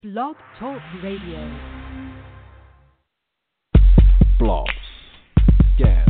Blog Talk Radio. Blogs. Yeah.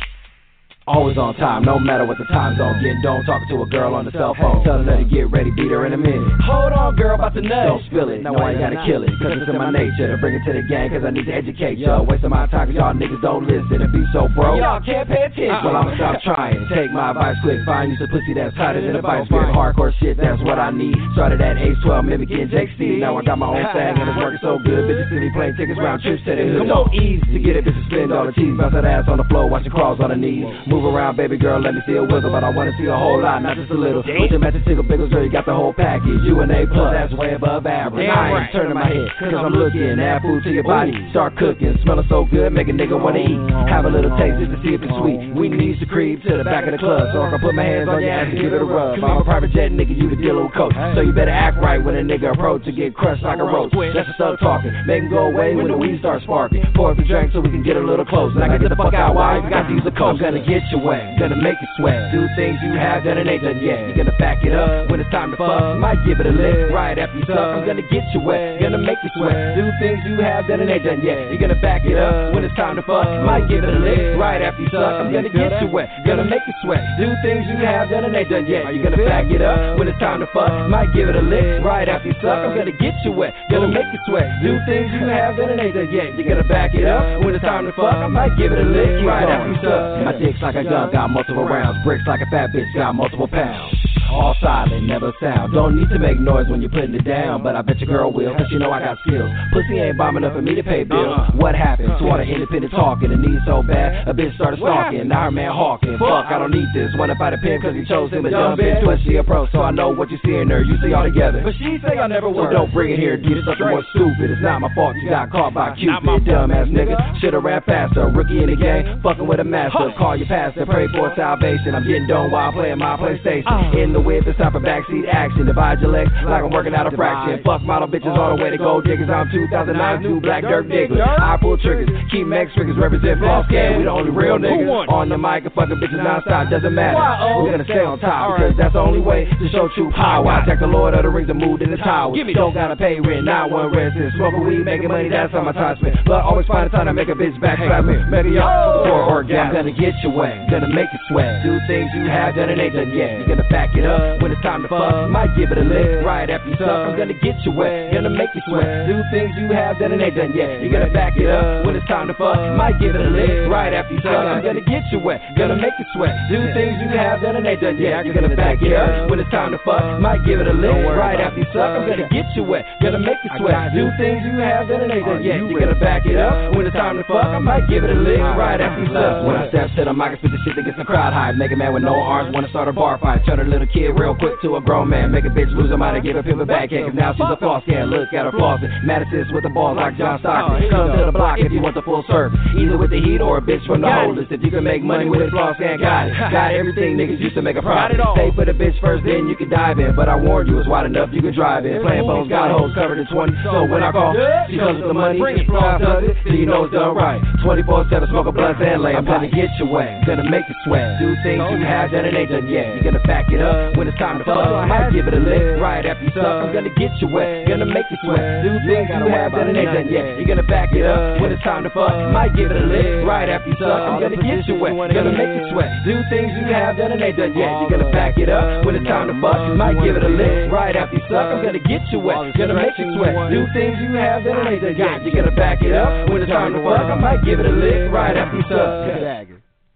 Always on time, no matter what the time zone. Getting done talking to a girl on the cell phone. Tell her to get ready, beat her in a minute. Hold on, girl, about to nut. Don't spill it, no, I ain't gotta kill it. Cause it's in my nature to bring it to the gang. Cause I need to educate y'all. Wasting my time cause y'all niggas don't listen and be so broke. Y'all can't pay attention. Well, I'ma stop trying. Take my advice quick. Find you some pussy that's tighter than a vice grip. Hardcore shit, that's what I need. Started at age 12, mimicking Jake Steve. Now I got my own thing and it's working so good. Bitches see me playing tickets round trips to the hood. Come on, easy to get it, bitches spend all the cheese. Bounce that ass on the floor, watch it crawls on her knees. Move around, baby girl, let me see a wiggle, but I wanna see a whole lot, not just a little. With your matching tickle pickles, girl, you got the whole package. You an A+, that's way above average. I ain't turning my head, cause I'm looking. Add food to your body, start cooking. Smelling so good, make a nigga wanna eat. Have a little taste just to see if it's sweet. We needs to creep to the back of the club, so I can put my hands on your ass and give it a rub. I'm a private jet nigga, you the dealer with coach. So you better act right when a nigga approach to get crushed like a roach. That's the stuff talking, make him go away when the weed starts sparking. Pour up the drink so we can get a little close. And I can get the fuck out, why? You got to use a coat. I'm gonna get you wet, gonna make you sweat. Do things you have done and ain't done yet. You're gonna back it up when it's time to fuck. Might give it a lick right after you suck. I'm gonna get you wet, gonna make you sweat. Do things you have done and ain't done yet. You're gonna back it up when it's time to fuck. Might give it a lick right after you suck. I'm gonna get you wet, gonna make you sweat. Do things you have done and ain't done yet. You're gonna back it up when it's time to fuck. Might give it a lick right after you suck. I'm gonna get you wet, gonna make you sweat. Do things you have done and ain't done yet. You're gonna back it up when it's time to fuck. I might give it a lick right after you suck. My dick's like a gun, got multiple rounds. Bricks like a fat bitch, got multiple pounds. All silent, never sound. Don't need to make noise when you're putting it down, but I bet your girl will, cause you know I got skills. Pussy ain't bomb enough for me to pay bills. What happened to all the independent talking? The need so bad, a bitch started stalking. Now her man hawking. Fuck, I don't need this. Wanna fight a pimp cause he chose him a dumb bitch. But she a pro, so I know what you see in her. You see all together, but she say I never would. So don't bring it here, do something more stupid. It's not my fault you got caught by Cupid, dumbass nigga. Shoulda ran faster, rookie in the game, fucking with a master. Call your pastor, pray for salvation. I'm getting done while playing my PlayStation. In the whip, it's time for backseat action. Divide your legs like I'm working out a fraction. Fuck model bitches all the way to gold diggers. I'm 2009, two black dirt diggers. I pull triggers, keep Mex triggers, represent false scam. We the only real niggas on the mic and fucking bitches non-stop. Doesn't matter, we're gonna stay on top because that's the only way to show true power. I check the Lord of the Rings and moved in the tower. Don't gotta pay rent, not one resident. Smoking weed, making money, that's how my time spent. But always find a time to make a bitch backslap me. Maybe y'all for orgasm. I'm gonna get you wet, gonna make you sweat. Do things you have done and ain't done yet. You're gonna back it up when it's time to fuck. Might give it a lick right after you suck. I'm gonna get you wet, gonna make you sweat. Do things you have done and ain't done yet. You're gonna back it up when it's time to fuck. Might give it a lick right after you suck. I'm gonna get you wet, gonna make you sweat. Do things you have done and ain't done yet. You're gonna back it up when it's time to fuck. Might give it a lick right after you suck. I'm gonna get you wet, gonna make you sweat. Do things you have done and ain't done yet. You're gonna back it up when it's time to fuck. I might give it a lick right after you suck. When I step to the mic, I spit the shit that gets the crowd hype. Make a man with no arms wanna start a bar fight. Turn a little kid real quick to a grown man. Make a bitch lose her mind and give a pimp a backhand. Cause now she's a floss can. Look at her flossing. Madison's with the balls like John Stockton. Come to the block if you want the full serve. Either with the heat or a bitch from the holders. If you can make money with a floss can, got it. Got everything niggas used to make a profit. Pay for the bitch first, then you can dive in. But I warn you, it's wide enough you can drive in. Playing bones got hoes covered in 20. So when I call, she comes with the money. Floss does it, so you know it's done right. 24/7 smoking blunts and lay. I'm gonna get you wet, gonna make you sweat. Do things you have done and ain't done yet. You're gonna back it up when it's time to fuck. I might give it a lick right after you suck. I'm gonna get you wet, gonna make you sweat. Do things you have done and ain't done yet. You're gonna back it up when it's time to fuck. Might give it a lick right after you suck. I'm gonna get you wet, gonna make you sweat. Do things you have done and ain't done yet. You're gonna back it up when it's time to fuck. Might give it a lick right after you suck. I'm gonna get you wet, gonna make you sweat. Do things you have done and ain't done yet. You're gonna back it up when it's time to fuck. I might give it a lick right after you suck.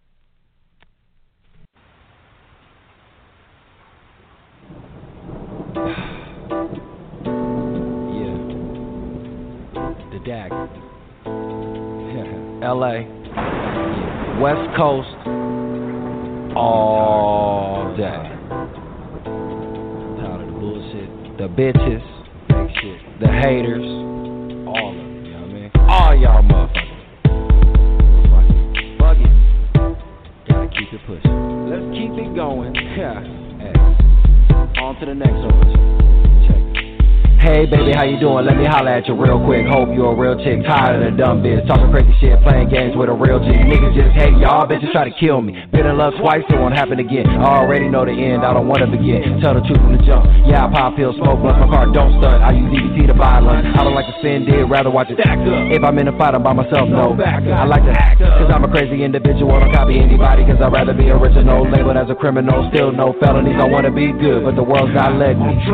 The dagger. LA. West Coast. All day. Tired of the bullshit. The bitches. The haters. All of them. You know what I mean? All y'all motherfuckers. Fuck it. Gotta keep it pushing. Let's keep it going. Yeah. Hey. On to the next one. Check it. Hey baby, how you doing? Let me holler at you real quick. Hope you're a real chick, tired of the dumb bitch. Talking crazy shit, playing games with a real G. Niggas just hate y'all, bitches try to kill me. Been in love twice, it won't happen again. I already know the end, I don't wanna begin. Tell the truth from the jump. Yeah, I pop pills, smoke blunts, my car don't stunt. I use EBT to buy lunch. I don't like to spend it, rather watch it stack up. If I'm in a fight, I'm by myself, no back up. I like to act up, cause I'm a crazy individual. Don't copy anybody, cause I'd rather be original. Labeled as a criminal, still no felonies. I wanna be good, but the world's not letting me.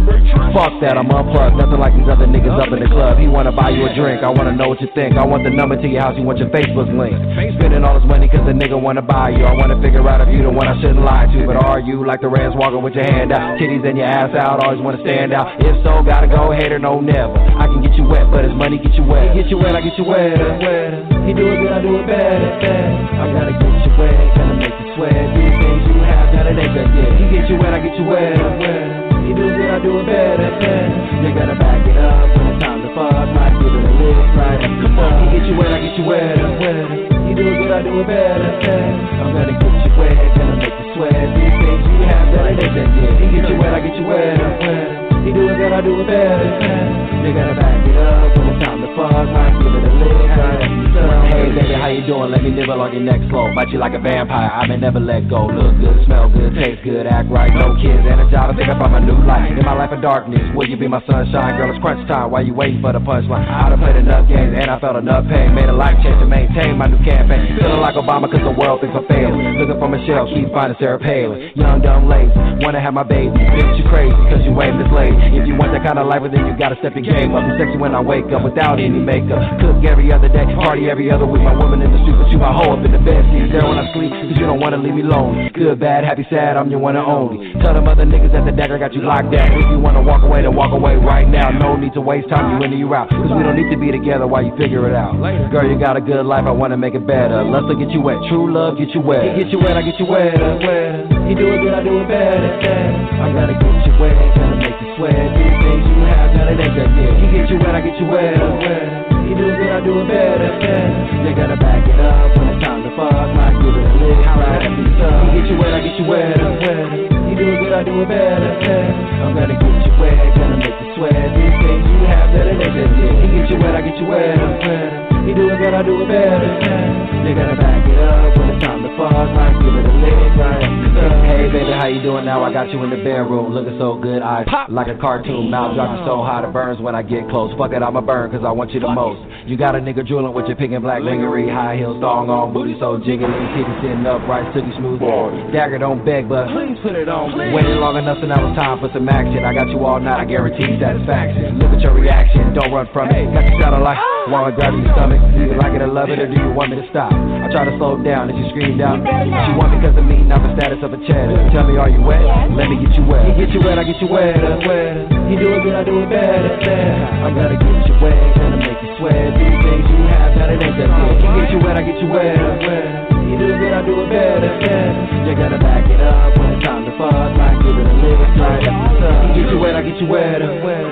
Fuck that, I'm unplugged. Nothing like these other niggas up in the club. He wanna buy you a drink, I wanna know what you think. I want the number to your house, you want your Facebook link. Spending all this money cause the nigga wanna buy you. I wanna figure out if you the one I shouldn't lie to. But are you like the Reds walking with your hand out? Titties and your ass out, always wanna stand out. If so, gotta go, hater, no never. I can get you wet, but his money get you wet. He get you wet, I get you wetter. He do it good, I do it better. I gotta get you wet, gonna make you sweat. Do the things you have, gotta make that get. He get you wet, I get you wetter. He do it good, I do it better. You gotta back it up when it's time to fuck. Might give it a lick right up. Come on, he get you wet, I get you wetter. He do it good, I do it better. I'm gonna get you wet, gonna make you sweat. Do the things you have, gotta make that get. He get you wet, I get you wetter. He do it good, I do it better. You gotta back it up when it's time to fuck. Might give it a lick right up. Hey baby, how you doing? Let me nibble on your neck slow. Bite you like a vampire, I may never let go. Look good, smell good, taste good, act right. No kids and a job, I think I found my new life. In my life of darkness, will you be my sunshine? Girl, it's crunch time, why you waiting for the punchline? I done played enough games and I felt enough pain. Made a life change to maintain my new campaign. Feeling like Obama cause the world thinks I'm failing. Looking for Michelle, keep finding Sarah Palin. Young, dumb, lazy, wanna have my baby. Bitch, you crazy cause you ain't this lady. If you want that kind of life, then you gotta step your game up. I'm sexy when I wake up without any makeup. Cook every other day, party every other week. My woman in the street, but you my hoe up in the bed. See there when I sleep, cause you don't wanna leave me lonely. Good, bad, happy, sad, I'm your one and only. Tell them other niggas at the dagger got you locked down. If you wanna walk away, then walk away right now. No need to waste time, you in or you out. Cause we don't need to be together while you figure it out. Girl, you got a good life, I wanna make it better. Lust will get you wet, true love get you wet. He get you wet, I get you wetter. He do it good, I do it better. I gotta get you wet, gotta make you sweat. Do the things you have, gotta make that get. He get you wet, I get you wetter. He do it good, I do it better. You gotta back it up when it's time to fuck. Might give it a lick right up. He get you wet, I get you wetter. He do it good, I do it better. I'm gonna get you wet, gonna make you sweat. Do the things you have, gotta make that get. He get you wet, I get you wetter. He do it good, I do it better. You gotta back it up when it's time to fuck. Might give it a lick right up. Hey baby, how you doing now? I got you in the bedroom, looking so good, eyes like a cartoon. Mouth dropping so hot it burns when I get close. Fuck it, I'ma burn cause I want you the most. You got a nigga drooling with your pink and black lingerie, high heels, thong on, booty so jiggly, titties sitting upright, silky smooth. Dagger don't beg, but please put it on. Waited long enough, so now it's time for some action. I got you all night, I guarantee satisfaction. Look at your reaction, don't run from it. Got you sounding like wanna grab your stomach. Do you like it or love it, or do you want me to stop? I try to slow down, and she screamed out. She want me cause of me, not the status of a cheddar. Tell me, are you wet? Let me get you wet. He get you wet, I get you wetter. He do it good, I do it better. I gotta get you wet, gonna make you sweat. Do the things you have, gotta make that good. He get you wet, I get you wetter. He do it good, I do it better. You gotta back it up when it's time to fuck. Might give it a lick right up. He get you wet, I get you wetter.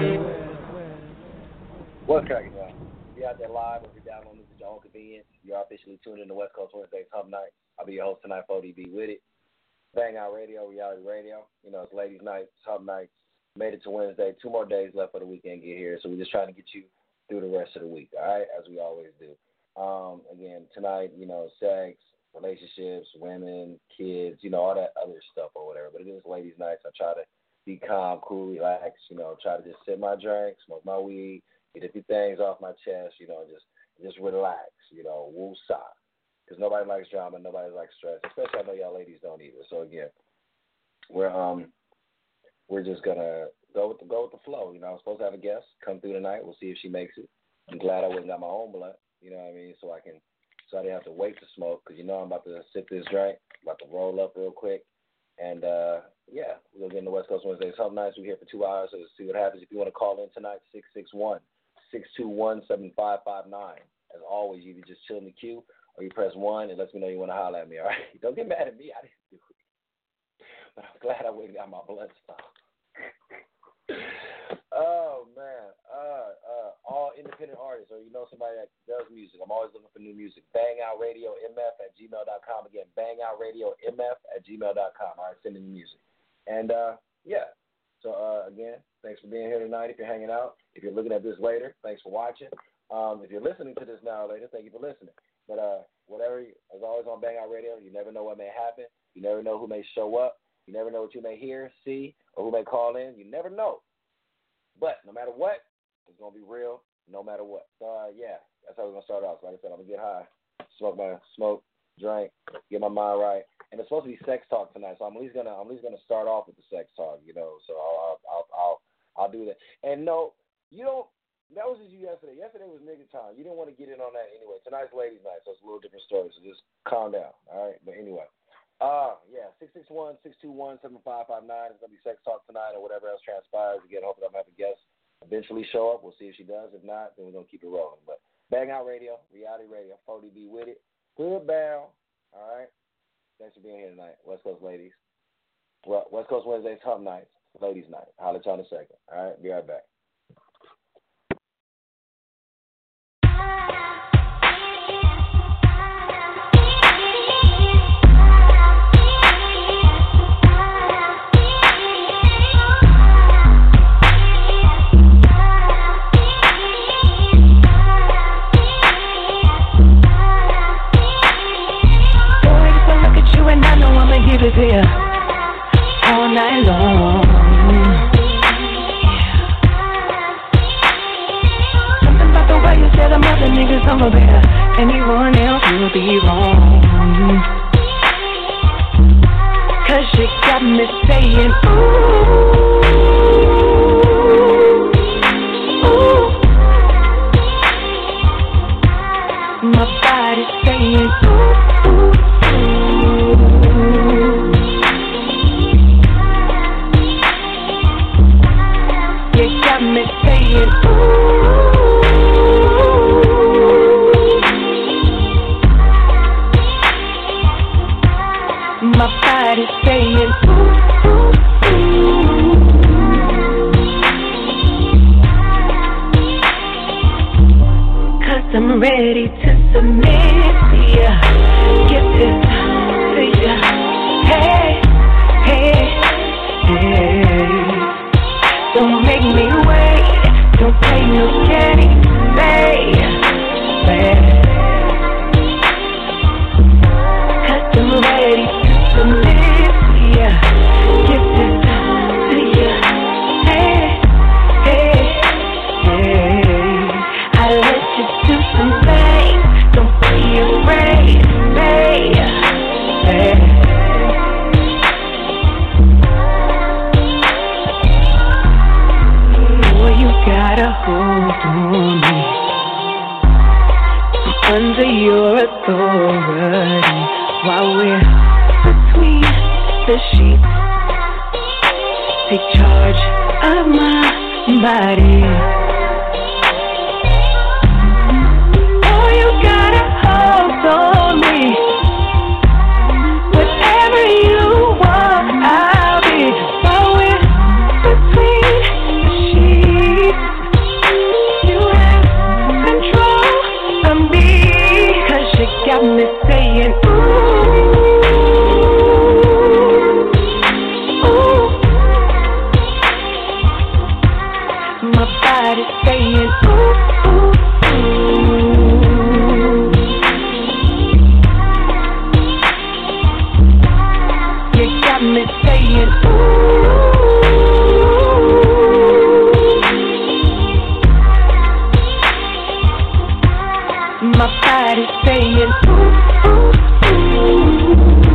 What's cracking, y'all? We out there live. If you're downloading this at your own convenience, you're officially tuned in to West Coast Wednesday's Hub Night. I'll be your host tonight, 4DB with it. Bang Out Radio, reality radio. You know, it's ladies' night, Hub Nights. Made it to Wednesday. 2 more days left for the weekend get here, so we're just trying to get you through the rest of the week, all right, as we always do. Again, tonight, you know, sex, relationships, women, kids, you know, all that other stuff or whatever. But it is ladies' nights. I try to be calm, cool, relax, you know, try to just sip my drink, smoke my weed, get a few things off my chest, you know, just relax, you know, woo-sa. Because nobody likes drama, nobody likes stress, especially I know y'all ladies don't either. So again, we're just gonna go with the flow. You know, I'm supposed to have a guest come through tonight. We'll see if she makes it. I'm glad I went and got my own blunt. You know what I mean? So I didn't have to wait to smoke because you know I'm about to sip this drink, about to roll up real quick, and yeah, we're gonna get in the West Coast Wednesdays Hub Nights. We're here for 2 hours, so let's see what happens. If you want to call in tonight, 661-621-7559. As always, you can just chill in the queue or you press 1 and lets me know you want to holler at me. All right? Don't get mad at me. I didn't do it. But I'm glad I went and got my blood stopped. Oh, man. All independent artists or you know somebody that does music. I'm always looking for new music. BangOutRadioMF@gmail.com. Again, BangOutRadioMF@gmail.com. All right, send in the music. And, yeah, So, again, thanks for being here tonight. If you're hanging out, if you're looking at this later, thanks for watching. If you're listening to this now or later, thank you for listening. But whatever, as always on Bang Out Radio, you never know what may happen. You never know who may show up. You never know what you may hear, see, or who may call in. You never know. But no matter what, it's going to be real no matter what. So, yeah, that's how we're going to start off. So like I said, I'm going to get high, smoke, drink, get my mind right. And it's supposed to be sex talk tonight, so I'm at least gonna start off with the sex talk, you know. So I'll do that. And no, you don't. That was just you yesterday. Yesterday was nigga time. You didn't want to get in on that anyway. Tonight's ladies' night, so it's a little different story. So just calm down, all right? But anyway, yeah, 661-621-7559. It's gonna be sex talk tonight, or whatever else transpires. Again, hopefully I'm gonna have a guest eventually show up. We'll see if she does. If not, then we're gonna keep it rolling. But Bang Out Radio, Reality Radio, 40B with it. Good bound, all right. Thanks for being here tonight, West Coast ladies. Well, West Coast Wednesdays, Hump Nights, Ladies Night. I'll let y'all in a second. All right, be right back. Give it to you all night long. Something about the way you said them other niggas over there. Anyone else will be wrong. Cause you got me saying, ooh, ooh. My body's saying, ooh. Me saying, ooh. My body's saying, ooh, ooh, ooh. Cause I'm ready to submit to ya. Give this to ya. Hey, hey, hey. Don't make me wait, don't play no games, babe. Cause I'm ready to submit to ya. Give this to ya. Hey, hey, hey. I let you do some things, don't be afraid, babe. Got a hold on me. I'm under your authority while we're between the sheets. Take charge of my body. Oh, you got a hold on me. Whatever you want, I'll be while we're between the sheets. Got me saying, ooh, ooh. My body's saying, ooh, ooh, ooh. You got me saying, ooh. My body's saying, ooh, ooh, ooh.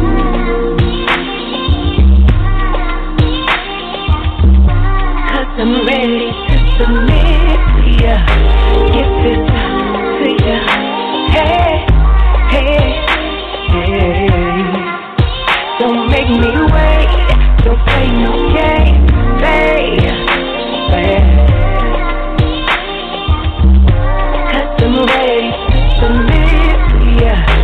Cause I'm ready to submit to ya. Give this to ya. Hey, hey, hey. Don't make me wait, don't play no games, babe. Cause I'm ready to submit to ya.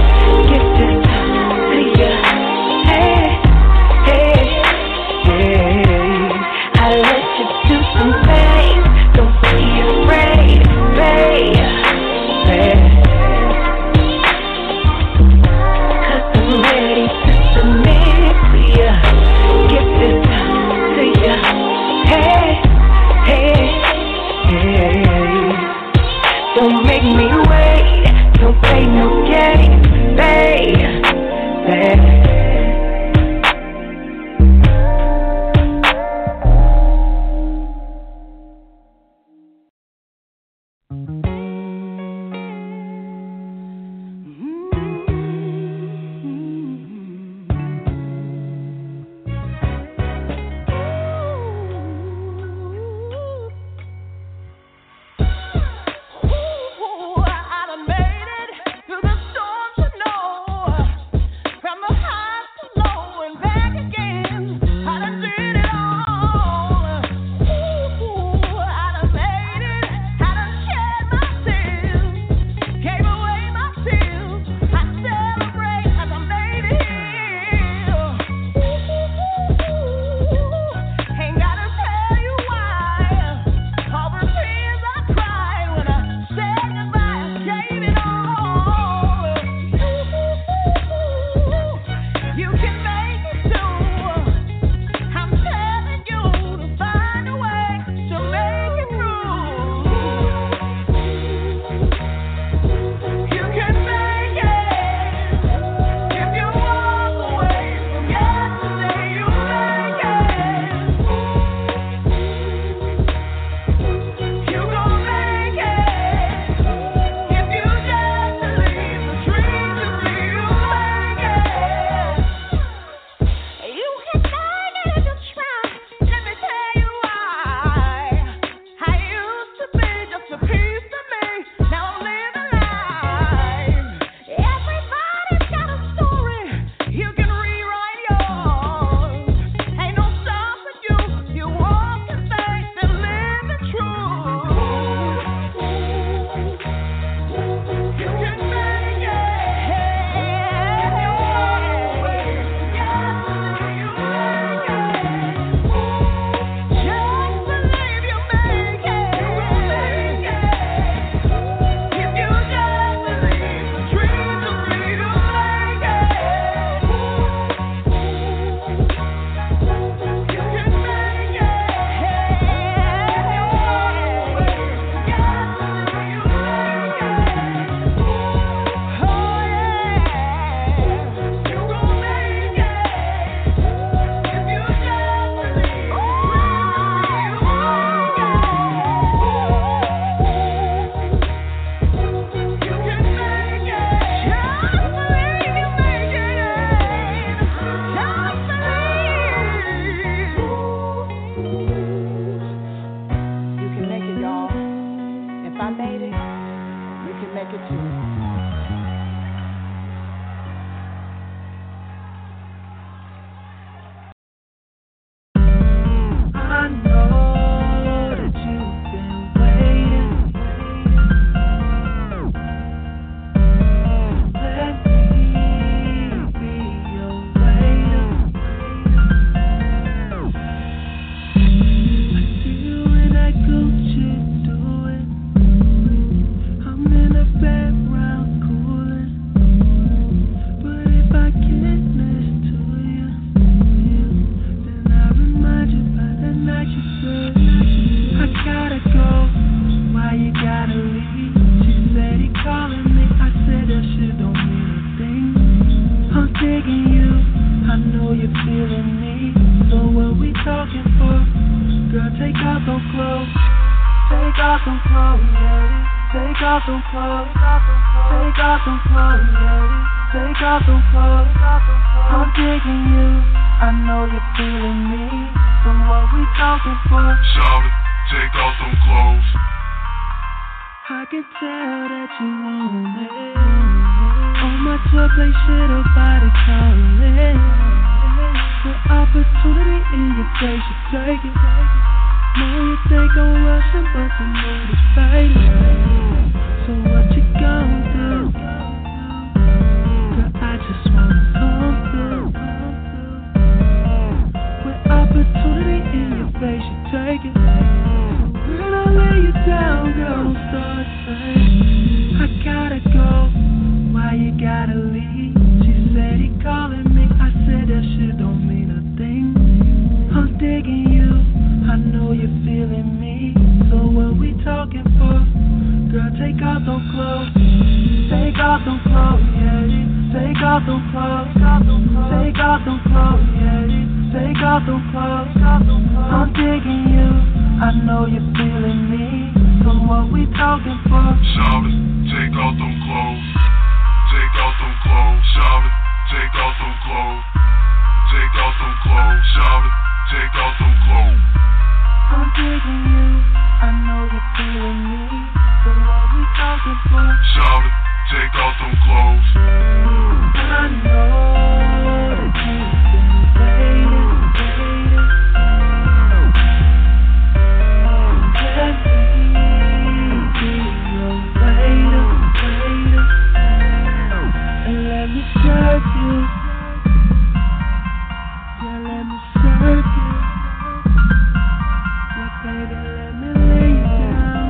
I made it, you can make it too. I know that you've been waiting. Let me be your waiter. I see you in that Gucci doing. I'm in a background cooling. But if I get next to you, then I remind you by the night you said I gotta go. Why you gotta leave? She said he calling me. I said that shit don't mean a thing. I'm digging you. I know you're feeling me. So what we talking for? Girl, take off those clothes. Take off them clothes, yeah. Take off them clothes. Take off them clothes, yeah. Take off them clothes. I'm digging you. I know you're feeling me. So what we talking for? Shout it, take off them clothes. I can tell that you want it. On my tour, play shit about it, calling. The opportunity in your face, you take it. Know you think I'm rushing, but you know it's fading. So what you gonna do? Girl, I just wanna come through. With opportunity in your face, you take it. When I lay you down, girl, don't start saying I gotta go. Why you gotta leave? She said he calling me. I said that shit don't mean a thing. I'm digging you. I know you're feeling me. So what we talking for? Girl, take off those clothes. Take off them clothes, yeah. Take off them clothes. Take off them clothes, yeah. Take off them clothes. I'm digging you. I know you're feeling me. So what we talking for? Shout it, take off them clothes. Take off them clothes. Shout it, take off them clothes. Take off them clothes. Shout it, take off them clothes. I'm digging you. I know you're feeling me. So what we talking for? Shout it, take off them clothes. I know that you've been waiting. Let me be your waiter. And let me serve you. Yeah, let me serve you. Yeah, baby, let me lay you down.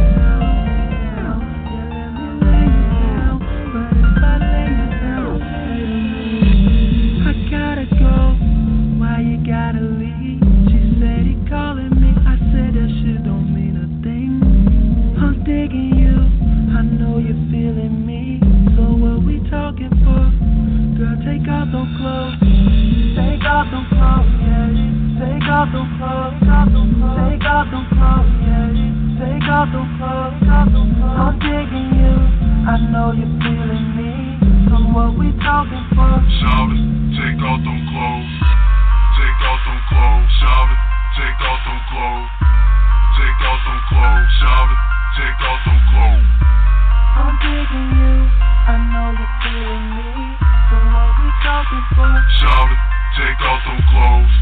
Yeah, let me lay you down. But if I lay you down, say to me, I gotta go. Why you gotta leave? She said he calling me. I said that shit don't mean a thing. I'm digging you. I know you're feeling me. So what we talking for? Girl, take off those clothes. Take off them clothes, yeah. Take off them clothes. Take off them clothes, yeah. Take off them clothes. I'm digging you. I know you're feeling me. So what we talking for? Shout it, take off them clothes. Take off them clothes. Shout it, take off them clothes. Take off them clothes. Shout it, take off them clothes. I'm digging you. I know you're feeling me. So what we talking for? Shout it, take off them clothes.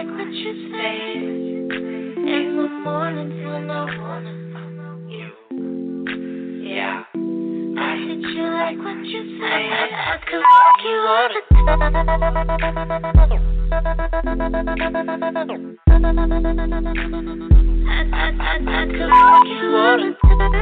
like what you say in the mornings when I wanna you. Yeah, I hit you like what you say. I could walk you all the I could walk you all the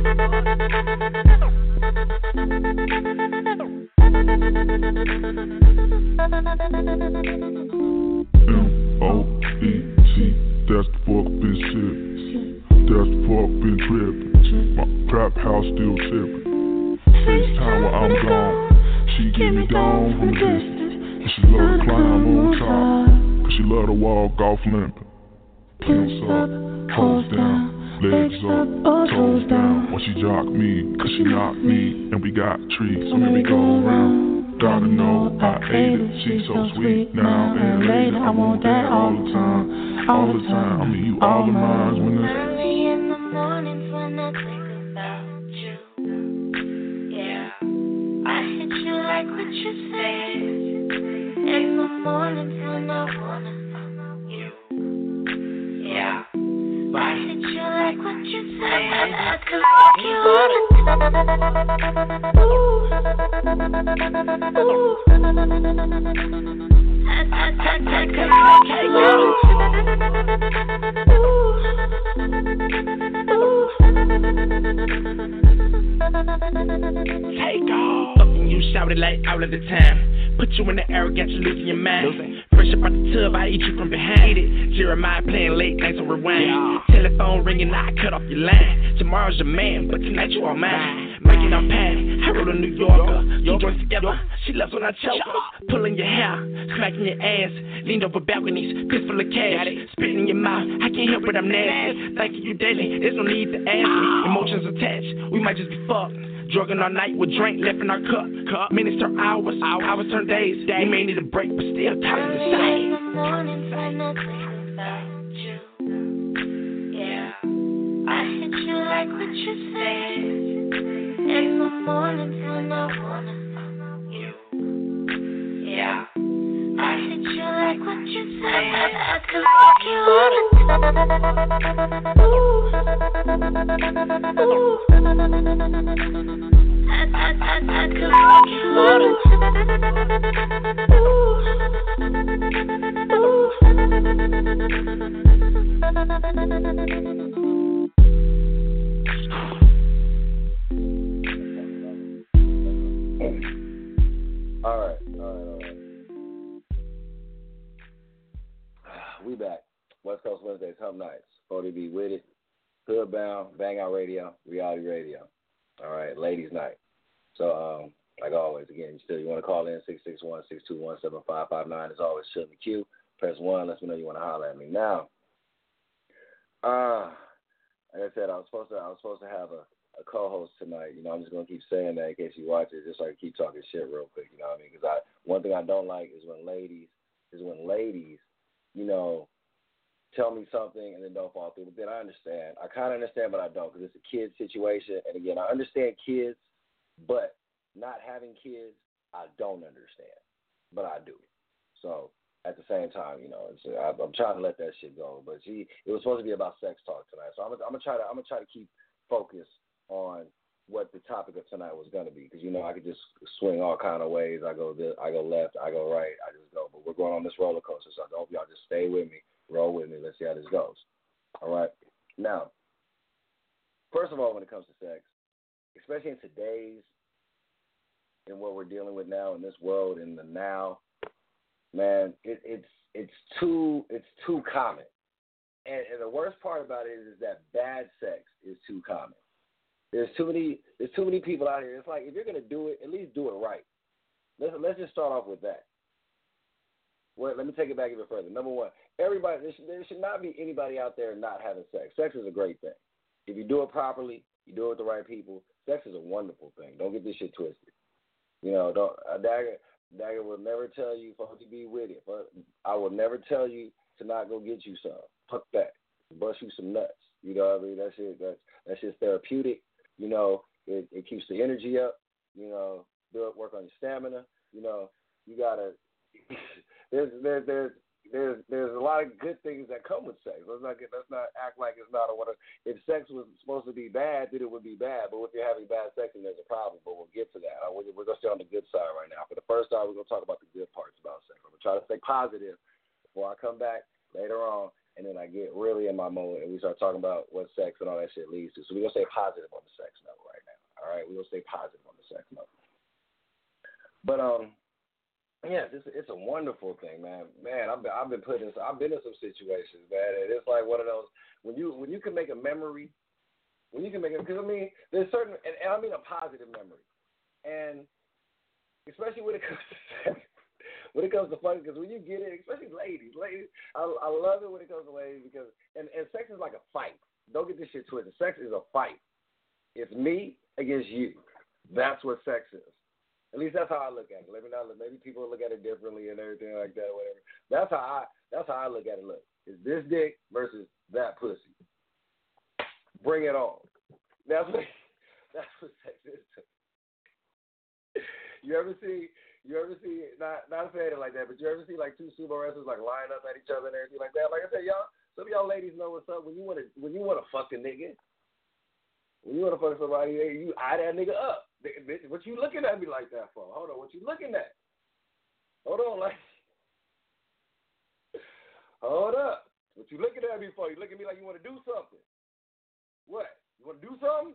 M-O-E-T, that's the fuck been shit. That's the fuck been trippin'. My trap house still trippin'. FaceTime while I'm gone. She give me down from a distance. And she love to climb on top. Cause she love to walk off limping. Pimps up, hoes down, legs up, toes down. When she jock me, cause she knock me. And we got trees, so here we go around. Gotta know I ate it, she's so sweet now and later. I want that all the time, all the time. I mean you all the minds when it's early in the mornings when I think about you. Yeah, I hit you like what you said in the mornings when I wanna you. Yeah, I hit you like what you said. I could walk you all the time. Ooh. I could walk you all Take off. Something you shouted like all of the time. Put you in the air, got you losing your mind. Fresh up out the tub, I eat you from behind it. Jeremiah playing late nights on rewind. Telephone ringing, I cut off your line. Tomorrow's your man, but tonight you are mine. Making up patty, I wrote a New Yorker. Two joints together, she loves when I choke her. Pulling your hair, smacking your ass. Leaned over balconies, fistful of cash. Spitting in your mouth, I can't help it, I'm nasty. Thanking you daily, there's no need to ask me. Emotions attached, we might just be fucked. Drugging all night with drink left in our cup. Minutes turn hours, hours turn days. We may need a break, but still tired of the same. In the mornings when I think about you. Yeah, I hit you like what you said in the mornings when I wanna you. Yeah, I hit you like what you said. I could walk you all the time. Ooh. I could walk you all the All right. We back. West Coast Wednesdays, Hump Nights. 40B with it. Hoodbound, Bang Out Radio, Reality Radio. All right, ladies' night. So, like always, again, you want to call in 661-621-7559. As always, shoot in the queue. Press 1. Let me know you want to holler at me. Now, like I said, I was supposed to have a co-host tonight. You know, I'm just gonna keep saying that in case you watch it, just so I can keep talking shit real quick. You know what I mean? Because one thing I don't like is when ladies, you know, tell me something and then don't follow through. But then I understand. I kind of understand, but I don't, because it's a kid situation. And again, I understand kids, but not having kids, I don't understand. But I do. So at the same time, you know, I'm trying to let that shit go. But it was supposed to be about sex talk tonight. So I'm gonna try to keep focus on what the topic of tonight was gonna be, because you know I could just swing all kind of ways. I go left, I go right, I just go. But we're going on this roller coaster, so I hope y'all just stay with me. Roll with me. Let's see how this goes. All right. Now, first of all, when it comes to sex, especially in today's, in what we're dealing with now in this world, in the now, man, it's too common. And the worst part about it is that bad sex is too common. There's too many people out here. It's like, if you're gonna do it, at least do it right. Let's just start off with that. Well, let me take it back even further. Number one, everybody, there should not be anybody out there not having sex. Sex is a great thing. If you do it properly, you do it with the right people, sex is a wonderful thing. Don't get this shit twisted. You know, Dagger will never tell you to be with it. But I will never tell you to not go get you some. Fuck that. Bust you some nuts. You know what I mean? That shit's therapeutic. You know, it keeps the energy up. You know, work on your stamina. You know, you gotta. There's a lot lot of good things that come with sex. Let's not act like it's not if sex was supposed to be bad, then it would be bad. But if you're having bad sex, then there's a problem. But we'll get to that. We're going to stay on the good side right now. For the first time, we're going to talk about the good parts about sex. I'm going to try to stay positive before I come back later on, and then I get really in my mode and we start talking about what sex and all that shit leads to. So we're going to stay positive on the sex note right now. All right? We're going to stay positive on the sex note. But, yes, it's a wonderful thing, man. Man, I've been in some situations, man, and it's like one of those when you can make a memory, because I mean there's certain, and I mean a positive memory, and especially when it comes to sex, fun, because when you get it, especially ladies, I love it when it comes to ladies because and sex is like a fight. Don't get this shit twisted. Sex is a fight. It's me against you. That's what sex is. At least that's how I look at it. Maybe people look at it differently and everything like that, or whatever. That's how I look at it. Look, it's this dick versus that pussy. Bring it on. That's what sex is. You ever see? Not saying it like that, but you ever see like two sumo wrestlers like line up at each other and everything like that? Like I said, y'all, some of y'all ladies know what's up when you want to fuck a nigga. When you want to fuck somebody, you eye that nigga up. What you looking at me like that for? Hold on, what you looking at? Hold on, like, hold up. What you looking at me for? You looking at me like you want to do something. What? You want to do something?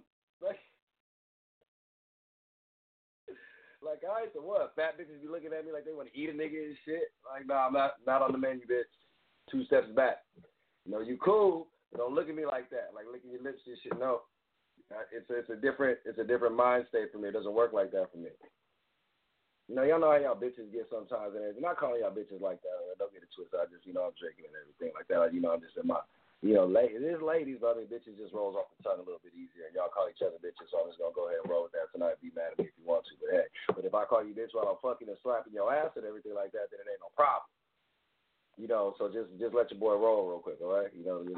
Like, all right, so what? Fat bitches be looking at me like they want to eat a nigga and shit. Like, nah, I'm not on the menu, bitch. 2 steps back. You know, you cool, but don't look at me like that. Like licking your lips and shit. No. It's a different mind state for me. It doesn't work like that for me. You know, y'all know how y'all bitches get sometimes, and I'm not calling y'all bitches like that. Don't get it twisted. I just, I'm drinking and everything like that. I'm just in my, it is ladies, but I mean, bitches just rolls off the tongue a little bit easier, and y'all call each other bitches, so I'm just gonna go ahead and roll with that tonight. Be mad at me if you want to, but hey, if I call you bitch while I'm fucking and slapping your ass and everything like that, then it ain't no problem. So just let your boy roll real quick, all right?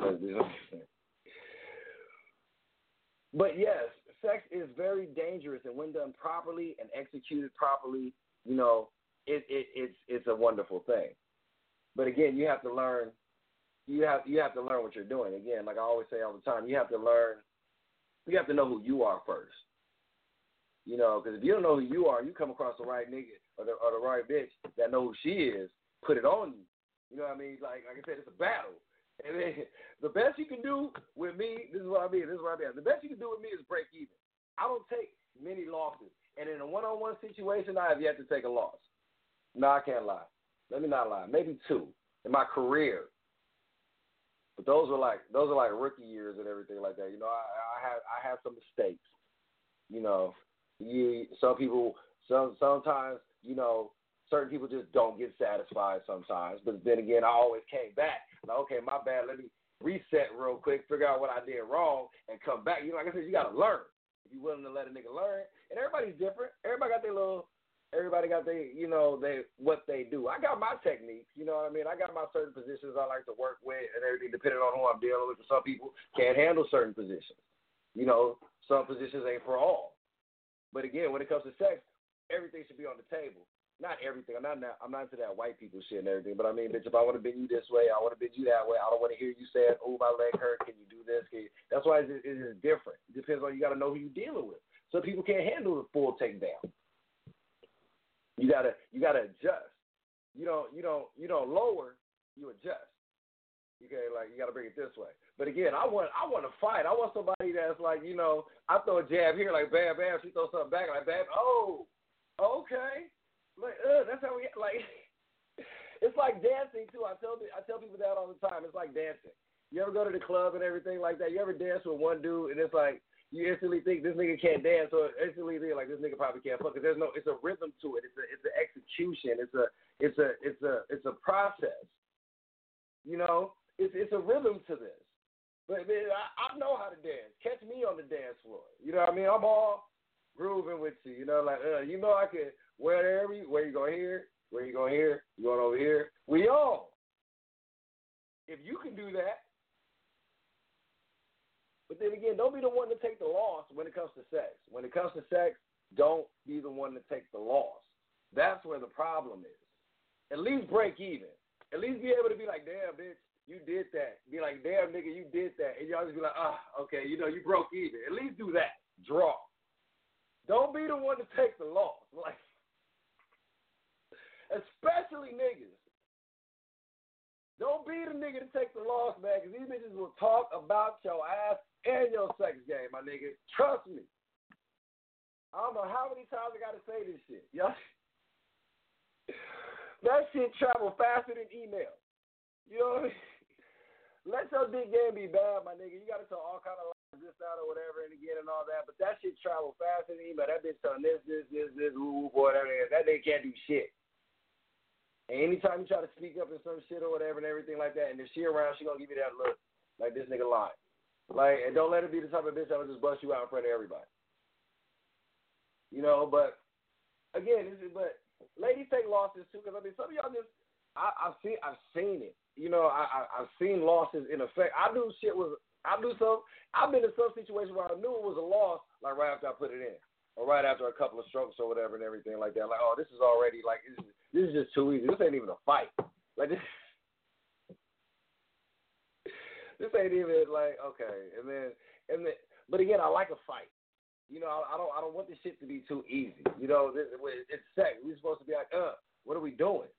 But yes, sex is very dangerous, and when done properly and executed properly, it's a wonderful thing. But again, you have to learn. You have to learn what you're doing. Again, like I always say all the time, you have to learn. You have to know who you are first. Because if you don't know who you are, you come across the right nigga or the right bitch that know who she is, put it on you. You know what I mean? Like I said, it's a battle. And then the best you can do with me, this is what I mean. The best you can do with me is break even. I don't take many losses. And in a one-on-one situation, I have yet to take a loss. No, I can't lie. Let me not lie. Maybe 2 in my career. But those are like rookie years and everything like that. I have some mistakes. Sometimes certain people just don't get satisfied sometimes. But then again, I always came back. Like, okay, my bad. Let me reset real quick, figure out what I did wrong, and come back. Like I said, you got to learn. If you're willing to let a nigga learn. And everybody's different. Everybody got what they do. I got my techniques, you know what I mean? I got my certain positions I like to work with and everything, depending on who I'm dealing with. Some people can't handle certain positions. Some positions ain't for all. But again, when it comes to sex, everything should be on the table. Not everything. I'm not into that white people shit and everything. But I mean, bitch, if I want to bend you this way, I want to bend you that way. I don't want to hear you saying, "Oh, my leg hurt. Can you do this?" That's why it is different. It depends on, you got to know who you're dealing with. Some people can't handle the full takedown. You gotta adjust. You don't lower. You adjust. Okay, like you gotta bring it this way. But again, I want to fight. I want somebody that's like, I throw a jab here, like bam, bam. She throws something back, like bam. Oh, okay. Like, that's how we like. It's like dancing too. I tell people that all the time. It's like dancing. You ever go to the club and everything like that? You ever dance with one dude and it's like you instantly think this nigga can't dance, or instantly think like this nigga probably can't fuck. Cause it's a rhythm to it. It's an execution. It's a process. It's a rhythm to this. But man, I know how to dance. Catch me on the dance floor. You know what I mean? I'm all grooving with you. I could. Where you going here? Where you going here? You going over here? We all. If you can do that. But then again, don't be the one to take the loss when it comes to sex. When it comes to sex, don't be the one to take the loss. That's where the problem is. At least break even. At least be able to be like, damn, bitch, you did that. Be like, damn, nigga, you did that. And y'all just be like, okay, you broke even. At least do that. Draw. Don't be the one to take the loss. Like, especially niggas. Don't be the nigga to take the loss, man, because these bitches will talk about your ass and your sex game, my nigga. Trust me. I don't know how many times I got to say this shit. Y'all. That shit travel faster than email. You know what I mean? Let your dick game be bad, my nigga. You got to tell all kind of lies, this, that, or whatever, and again and all that. But that shit travel faster than email. That bitch telling this, whatever. That nigga can't do shit. And anytime you try to speak up in some shit or whatever and everything like that, and if she around, she gonna give you that look like this nigga lying. Like, and don't let her be the type of bitch that will just bust you out in front of everybody. You know, but again, but ladies take losses too, because I mean, some of y'all just I've seen it. You know, I've seen losses in effect. I've been in some situations where I knew it was a loss, like right after I put it in, or right after a couple of strokes or whatever and everything like that. Like, oh, this is already like this is just too easy. This ain't even a fight. Like this ain't even like okay. And then, but again, I like a fight. You know, I don't want this shit to be too easy. You know, it's sex. We're supposed to be like, what are we doing?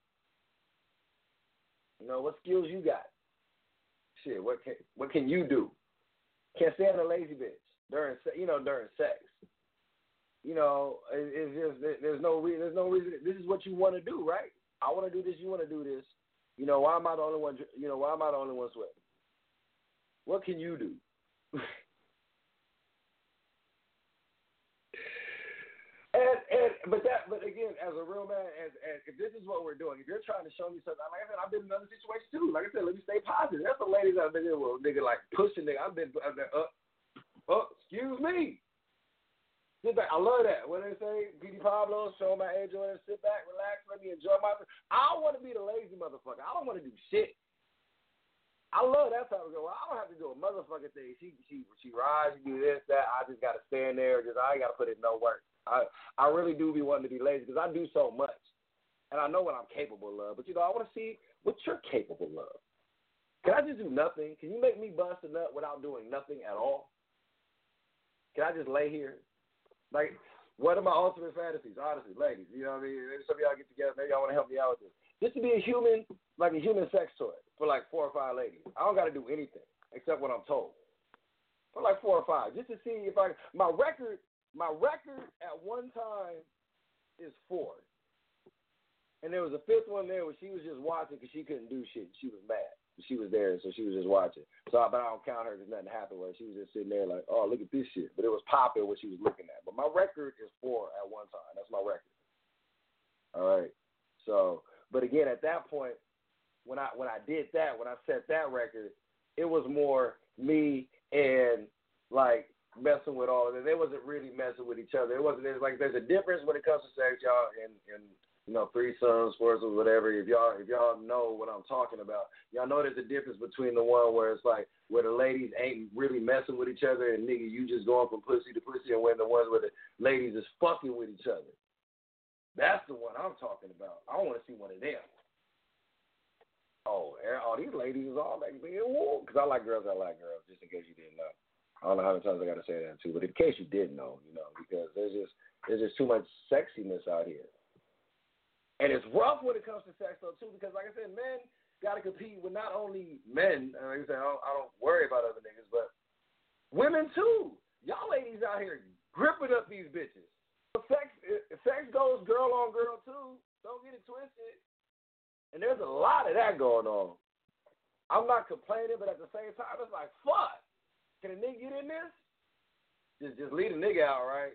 You know, what skills you got? Shit, what can you do? Can't stand a lazy bitch during sex. You know, it's just there's no reason. This is what you want to do, right? I want to do this. You want to do this. You know, why am I the only one? You know, why am I the only one sweating? What can you do? But again, as a real man, as if this is what we're doing, if you're trying to show me something, like I said, I've been in other situations too. Like I said, let me stay positive. That's the ladies I've been in with, nigga, like pushing nigga. I've been excuse me. Sit back. I love that. What they say, P.D. Pablo, show my age on it, sit back, relax, let me enjoy my. I don't want to be the lazy motherfucker. I don't want to do shit. I love that type of girl. Well, I don't have to do a motherfucking thing. She rides, she do this, that. I just gotta stand there. I ain't gotta put in no work. I really do be wanting to be lazy because I do so much, and I know what I'm capable of. But I want to see what you're capable of. Can I just do nothing? Can you make me bust a nut without doing nothing at all? Can I just lay here? Like, what are my ultimate fantasies? Honestly, ladies, you know what I mean? Maybe some of y'all get together. Maybe y'all want to help me out with this. Just to be a human sex toy for like 4 or 5 ladies. I don't got to do anything except what I'm told. For like 4 or 5, just to see if my record at one time is 4. And there was a 5th one there where she was just watching because she couldn't do shit. She was mad. She was there, so she was just watching. But I don't count her because nothing happened where she was just sitting there like, oh, look at this shit. But it was popping what she was looking at. But my record is 4 at one time. That's my record. All right. So, but again, at that point, when I did that, when I set that record, it was more me and like messing with all of it. They wasn't really messing with each other. There's a difference when it comes to sex, y'all, and threesomes, foursomes, whatever. If y'all know what I'm talking about, y'all know there's a difference between the one where it's like where the ladies ain't really messing with each other and nigga you just going from pussy to pussy, and when the ones where the ladies is fucking with each other. That's the one I'm talking about. I want to see one of them. Oh, all these ladies is all like, because I like girls, just in case you didn't know. I don't know how many times I got to say that too, but in case you did know, because there's just too much sexiness out here. And it's rough when it comes to sex though too, because like I said, men got to compete with not only men. Like I said, I don't worry about other niggas, but women too. Y'all ladies out here gripping up these bitches. Sex goes girl on girl too. Don't get it twisted. And there's a lot of that going on. I'm not complaining, but at the same time, it's like, fuck. Can a nigga get in this? Just leave a nigga out, right?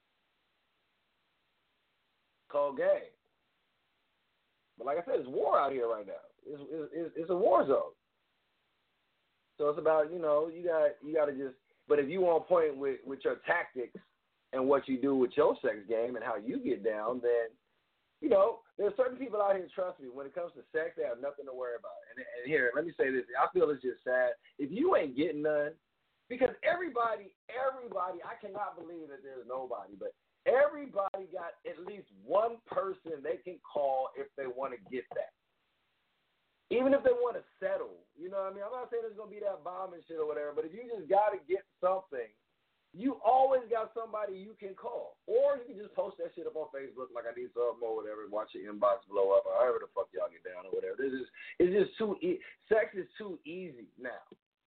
Cold game. But like I said, it's war out here right now. It's a war zone. So it's about, you got to just, but if you on point with your tactics and what you do with your sex game and how you get down, then, there's certain people out here, trust me, when it comes to sex, they have nothing to worry about. And here, let me say this. I feel it's just sad. If you ain't getting none, because everybody, I cannot believe that there's nobody, but everybody got at least one person they can call if they want to get that. even if they want to settle, you know what I mean? I'm not saying it's going to be that bomb and shit or whatever, but if you just got to get something, you always got somebody you can call. Or you can just post that shit up on Facebook like I need something or whatever, watch your inbox blow up or however the fuck y'all get down or whatever. It's just too sex is too easy now.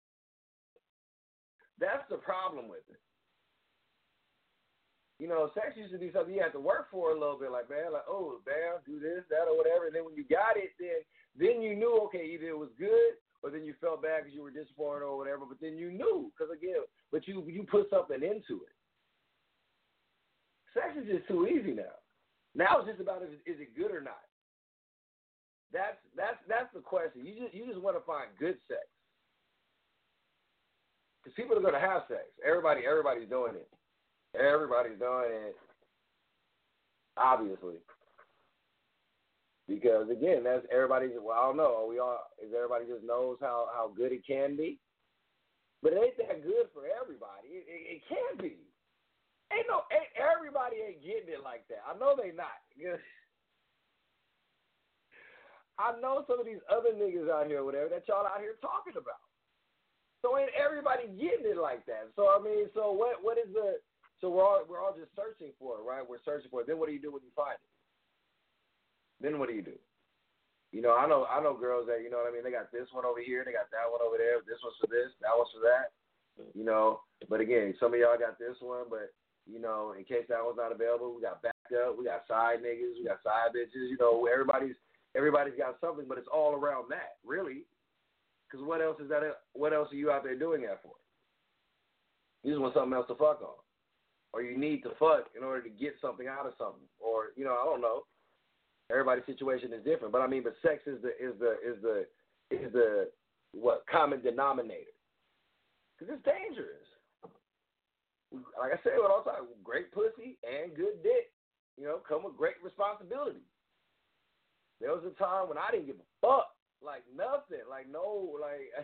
That's the problem with it. You know, sex used to be something you had to work for a little bit, like, man, like, oh, bam, do this, that, or whatever. And then when you got it, then you knew, okay, either it was good or then you felt bad because you were disappointed or whatever. But then you knew, because, again, but you put something into it. Sex is just too easy now. Now it's just about is it good or not. That's the question. You just want to find good sex. Because people are going to have sex. Everybody's doing it. Everybody's doing it, obviously. Because, again, that's everybody's, well, I don't know. Everybody just knows how good it can be? But it ain't that good for everybody. It can be. Everybody ain't getting it like that. I know they not. I know some of these other niggas out here, whatever, that y'all out here talking about. So ain't everybody getting it like that. So, I mean, so what is the... So we're all just searching for it, right? We're searching for it. Then what do you do when you find it? Then what do you do? You know, I know girls that, you know what I mean, they got this one over here, they got that one over there, this one's for this, that one's for that. You know, but again, some of y'all got this one, but you know, in case that one's not available, we got backup, we got side niggas, we got side bitches, you know, everybody's got something, but it's all around that, really. Because what else are you out there doing that for? You just want something else to fuck on. Or you need to fuck in order to get something out of something, or you know, I don't know. Everybody's situation is different, but I mean, but sex is the what common denominator? Because it's dangerous. Like I said, all the time, great pussy and good dick, you know, come with great responsibility. There was a time when I didn't give a fuck, like nothing, like no,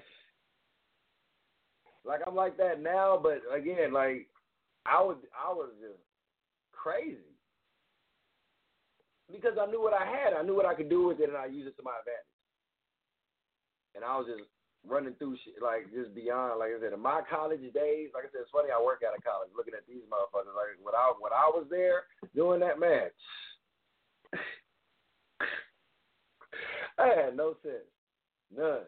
like I'm like that now, but again, like. I was just crazy because I knew what I had. I knew what I could do with it, and I used it to my advantage. And I was just running through shit, like just beyond, like I said, in my college days. Like I said, it's funny. I work out of college, looking at these motherfuckers. Like when I was there doing that, man, I had no sense, none.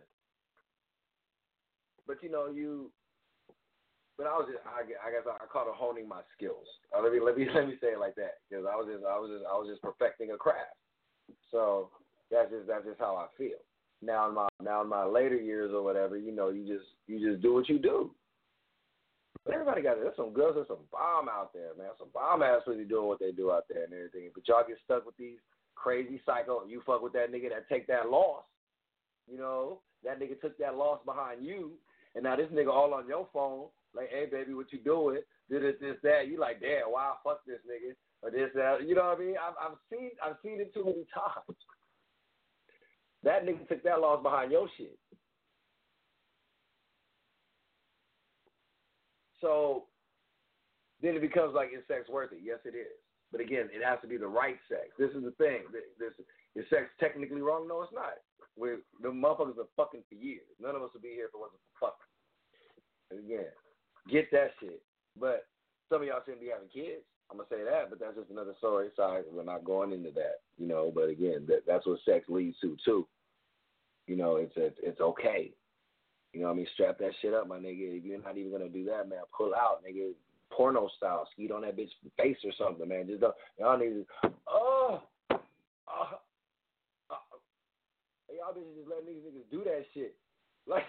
But you know, But I guess I call it honing my skills. Let me say it like that, because I was just perfecting a craft. So that's just how I feel. Now in my later years or whatever, you know, you just do what you do. But everybody there's some girls, there's some bomb out there, man. Some bomb ass really doing what they do out there and everything. But y'all get stuck with these crazy psycho. You fuck with that nigga that take that loss. You know, that nigga took that loss behind you, and now this nigga all on your phone. Like, hey, baby, what you doing? Did this, that. You like, damn, wow, fuck this nigga. Or this, that. You know what I mean? I've seen it too many times. That nigga took that loss behind your shit. So then it becomes like, is sex worth it? Yes, it is. But again, it has to be the right sex. This is the thing. Is sex technically wrong? No, it's not. The motherfuckers are fucking for years. None of us would be here if it wasn't for fucking. Again. Get that shit. But some of y'all shouldn't be having kids. I'm going to say that, but that's just another story. Sorry, we're not going into that, you know. But again, that's what sex leads to, too. You know, it's okay. You know what I mean? Strap that shit up, my nigga. If you're not even going to do that, man, pull out, nigga. Porno style. Skeet on that bitch face or something, man. Just don't. Y'all niggas, y'all bitches just let niggas do that shit. Like,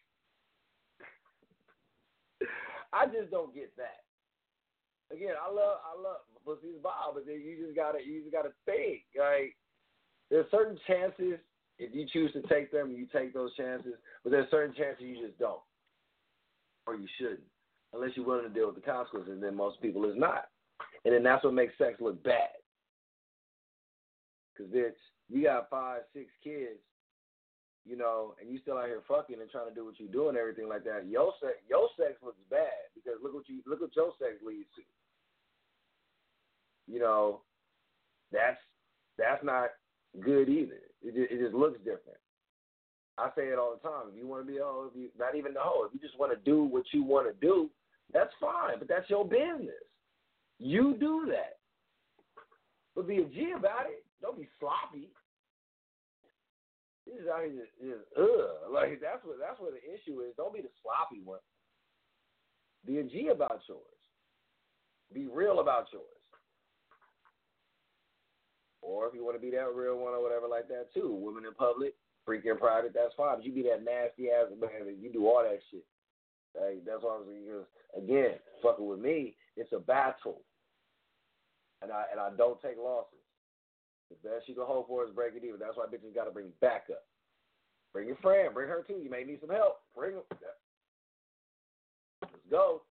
I just don't get that. Again, I love pussy's Bob, but then you just gotta think. Like, there's certain chances if you choose to take them, you take those chances. But there's certain chances you just don't, or you shouldn't, unless you're willing to deal with the consequences. And then most people is not, and then that's what makes sex look bad. Because bitch, you got 5, 6 kids. You know, and you still out here fucking and trying to do what you do and everything like that. Your sex looks bad because look what your sex leads to. You know, that's not good either. It just looks different. I say it all the time. If you want to be a hoe, if you not even a hoe, if you just want to do what you want to do, that's fine. But that's your business. You do that. But be a G about it. Don't be sloppy. This is out here just like that's what the issue is. Don't be the sloppy one. Be a G about yours. Be real about yours. Or if you want to be that real one or whatever like that too. Women in public, freak in private, that's fine. But you be that nasty ass man, you do all that shit. Like, that's what I'm saying. Because again, fucking with me, it's a battle. And I don't take losses. The best you can hope for is break it even. That's why bitches got to bring backup. Bring your friend. Bring her too. You may need some help. Bring her. Let's go.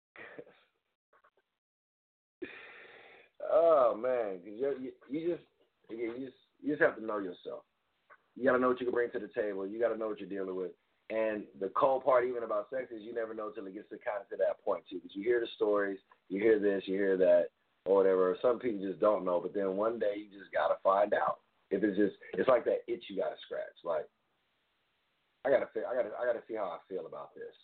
Oh man, you just have to know yourself. You got to know what you can bring to the table. You got to know what you're dealing with. And the cold part even about sex is you never know till it gets to kind of to that point too. Because you hear the stories, you hear this, you hear that, or whatever. Some people just don't know. But then one day you just got to find out. If it's like that itch you got to scratch. Like I got to see how I feel about this.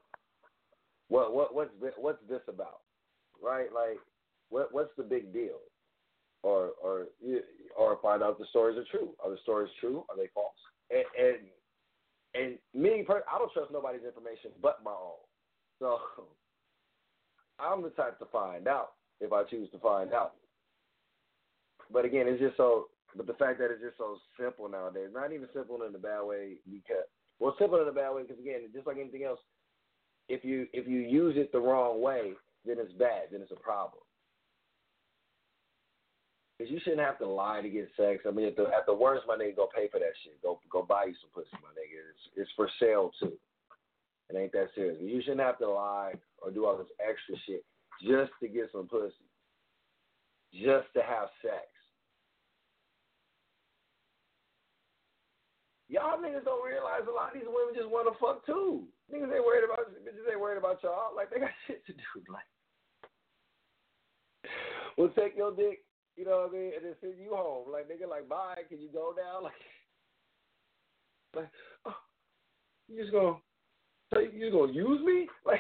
What's this about? Right? Like what's the big deal? Or find out if the stories are true. Are the stories true? Are they false? And me, I don't trust nobody's information but my own. So I'm the type to find out if I choose to find out. But again, it's just so. But the fact that it's just so simple nowadays, not even simple in a bad way. Well, simple in a bad way because again, just like anything else, if you use it the wrong way, then it's bad. Then it's a problem. Because you shouldn't have to lie to get sex. I mean, at the worst, my nigga, go pay for that shit. Go buy you some pussy, my nigga. It's for sale, too. It ain't that serious. You shouldn't have to lie or do all this extra shit just to get some pussy. Just to have sex. Y'all niggas don't realize a lot of these women just want to fuck, too. Niggas ain't worried about y'all. Like, they got shit to do. Like, we'll take your dick. You know what I mean? And then send you home. Like, nigga, like, bye. Can you go now? Like oh, you just gonna use me? Like,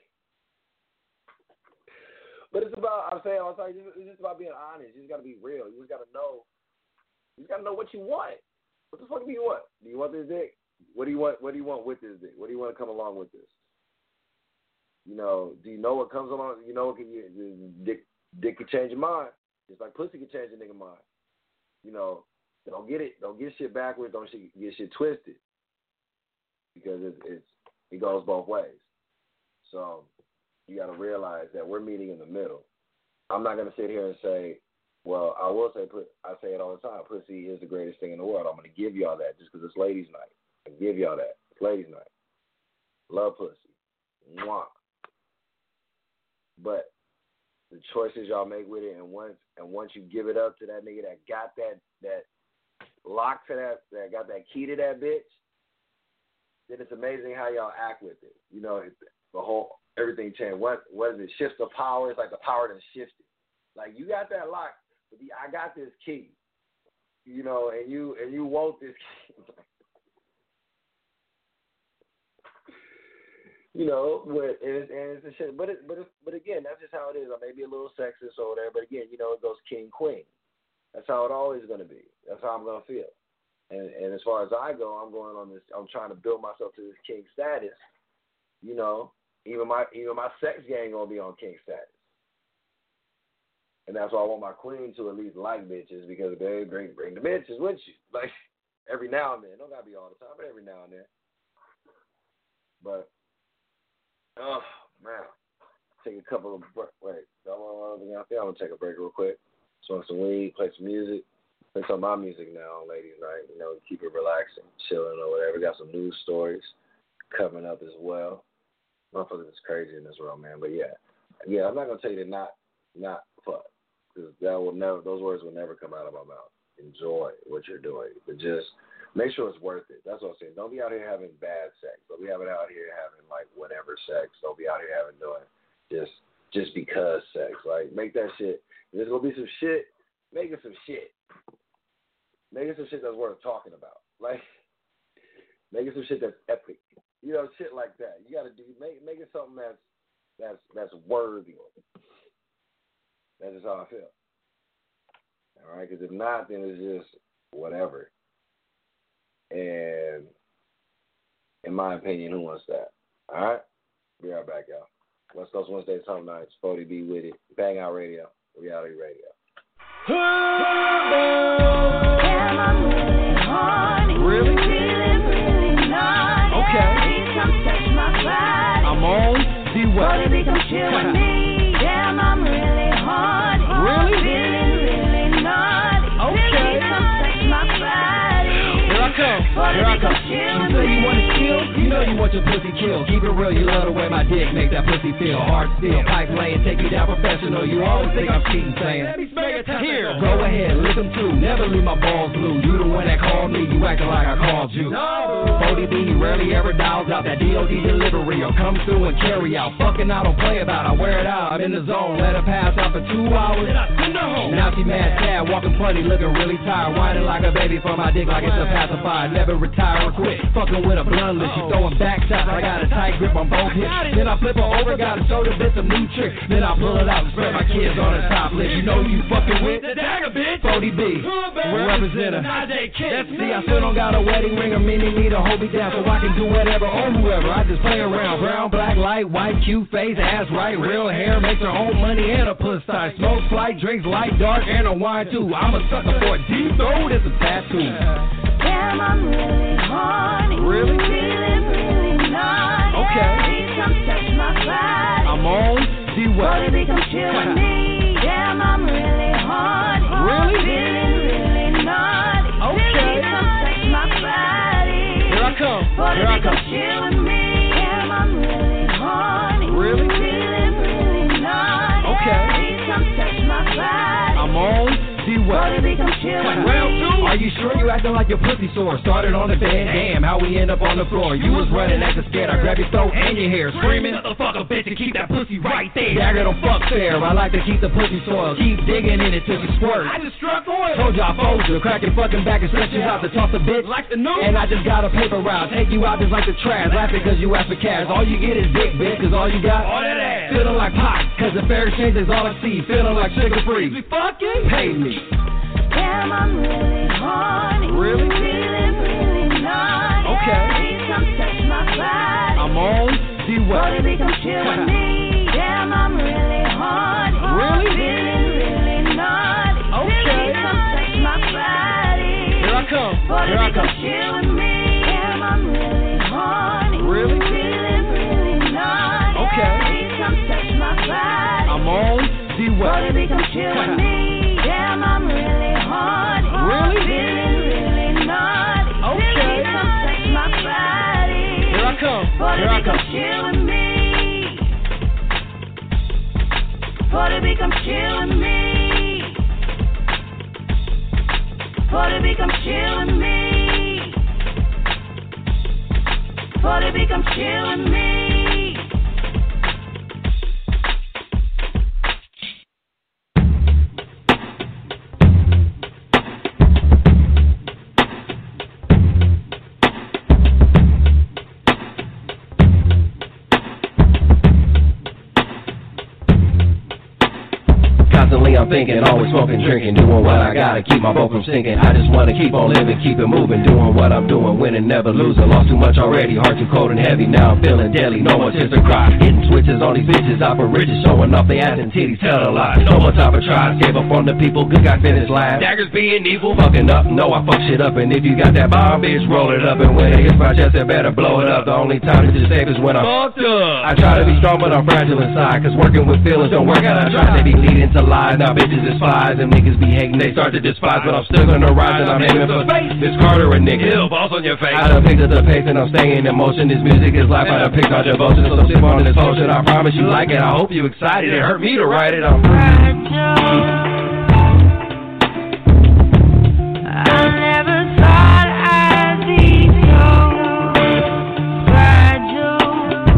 but it's about, I'm saying all the time, it's just about being honest. You just gotta be real. You just gotta know. You just gotta know what you want. What the fuck do you want? Do you want this dick? What do you want? What do you want with this dick? What do you want to come along with this? You know, do you know what comes along? You know, dick can change your mind. Just like pussy can change a nigga mind. You know, don't get shit backwards. Don't get shit twisted. Because it goes both ways. So you got to realize that we're meeting in the middle. I'm not going to sit here and say, well, I will say, I say it all the time, pussy is the greatest thing in the world. I'm going to give y'all that just because it's ladies' night. I give y'all that. It's ladies' night. Love pussy. Mwah. But the choices y'all make with it, and once you give it up to that nigga that got that lock to that got that key to that bitch, then it's amazing how y'all act with it. You know, the whole everything changed. What is it? Shifts of power. It's like the power done shifted. Like you got that lock, but I got this key. You know, and you want this key. You know, and it's a shit. But again, that's just how it is. I may be a little sexist or whatever, but again, you know, it goes king, queen. That's how it always going to be. That's how I'm going to feel. And as far as I go, I'm going on this. I'm trying to build myself to this king status. You know, even my sex gang gonna be on king status. And that's why I want my queen to at least like bitches because they bring the bitches with you. Like every now and then. Don't gotta be all the time, but every now and then. But oh man, take a couple of wait. I'm gonna take a break real quick. Smoke some weed, play some music. Play some of my music now on ladies' night. You know, keep it relaxing, chilling or whatever. Got some news stories coming up as well. Motherfuckers is crazy in this world, man. But yeah, I'm not gonna tell you to not fuck, because those words will never come out of my mouth. Enjoy what you're doing, but just make sure it's worth it. That's what I'm saying. Don't be out here having bad sex. Don't be out here having like whatever sex. Don't be out here doing just because sex. Like make that shit. If there's gonna be some shit, make it some shit. Make it some shit that's worth talking about. Like Make it some shit that's epic. You know, shit like that. You gotta make it something that's worthy. That's just how I feel. All right, because if not, then it's just whatever. And in my opinion, who wants that? All right, be right back, y'all. West Coast Wednesdays, Home Nights, 40B with it, Bang Out Radio, Reality Radio. Damn, I'm really horny. Really? Really naughty. Okay. Please come touch my body. I'm on D-Way. Baby, come chill with me. Damn, I'm really horny. Really? Really naughty. Okay. Please come touch my body. Here I come. Here I come. You say you want to kill? You know you want your pussy killed. Keep it real, you love the way my dick make that pussy feel. Hard steel, pipe laying, take you down professional. You always think I'm cheating, saying, here, go ahead, listen to. Never leave my balls blue. You the one that called me, you acting like I called you. No. 40B, he rarely ever dials out that DOD delivery or come through and carry out. Fucking I don't play about, I wear it out. I'm in the zone, let her pass out for 2 hours. Then I send her home. Now she mad, sad, walking funny, looking really tired, whining like a baby for my dick like it's a pacifier. Never retire or quit, fucking with a blunt list. She throwing back shots, I got a tight grip on both hips. Then I flip her over, got a shoulder bit, some new trick. Then I pull it out and spread my kids on the top lip. You know you fucking with the dagger bitch. 40B, representative. That's see, I still don't got a wedding ring or meaning me to hold me down so I can do whatever or whoever. I just play around. Brown, black, light, white, cute face, ass right, real hair, makes her own money and a puss tight. Smoke, flight, drinks light, dark, and a wine too. I'm a sucker for a deep throat, it's a tattoo. Damn, I'm really horny. Really? Really naughty. Okay. Please come touch my body. I'm on D-Way. Baby, come chill with me. Damn, I'm really horny. Really? Really naughty. Okay. Please come touch my body. Here I come. Here I Baby, come come. chill with me. Damn, I'm really horny. Really? Really naughty. Okay. Please come touch my body. I'm on D-Way. Baby, come chill with me. Round 2. Are you sure you acting like your pussy sore? Started on the bed, damn, how we end up on the floor? You was running acting scared, I grab your throat and your hair, screaming, motherfucker, bitch, and keep that pussy right there. Dagger don't fuck fair, I like to keep the pussy soiled. Keep digging in it till you squirt. I just struck oil. Told you I fold you, crack your fucking back and stretch you out to toss a bitch like the news. And I just got a paper route, take you out just like the trash, laughing cause you ask for cash. All you get is dick, bitch, cause all you got, all that ass. Feeling like pot, cause the fair exchange is all I see. Feeling like sugar free. We fucking pay me. Damn, I'm really horny. Really? Really naughty. Okay. Please come touch my body. I'm on D-Way. Baby, come chill with me. Damn, I'm really horny. Really? Really naughty. Okay. Please come touch my body. Here I come. Here I Baby, come come. chill with me. Damn, I'm really horny. Really? Really naughty. Okay. Please come touch my body. I'm on D-Way. Baby, come chill with me. Damn, I'm really horny. Really? Really naughty. Okay. Please come touch my body. Here I come. Here I Baby, come come. chill with me. Baby, come chill with me. Baby, come chill with me. Baby, come chill with me. Constantly I'm thinking, always smoking, drinking, doing what I gotta keep my boat from sinking. I just wanna keep on living, keep it moving, doing what I'm doing, winning, never losing. Lost too much already, heart too cold and heavy, now I'm feeling deadly, no more tears to cry. Hitting switches on these bitches, out for riches, showing off they ass and titties, tell a lie. No more time for tries, gave up on the people, good guy finished last. Daggers being evil, fucking up, no I fuck shit up. And if you got that bomb, bitch, roll it up. And when it hits my chest, it better blow it up. The only time it's safe is when I'm fucked up. I try to be strong, but I'm fragile inside, cause working with feelings don't work out. I try to be leading to lies, now bitches is flies, and niggas be hating, they start to despise, but I'm still gonna rise and I'm aiming for space. This Carter a nigga, ill balls on your face. I done picked up the pace and I'm staying in motion. This music is life, I done picked on devotion. So sip on this potion, I promise you like it. I hope you excited, it hurt me to write it. I'm I never thought I'd be so fragile.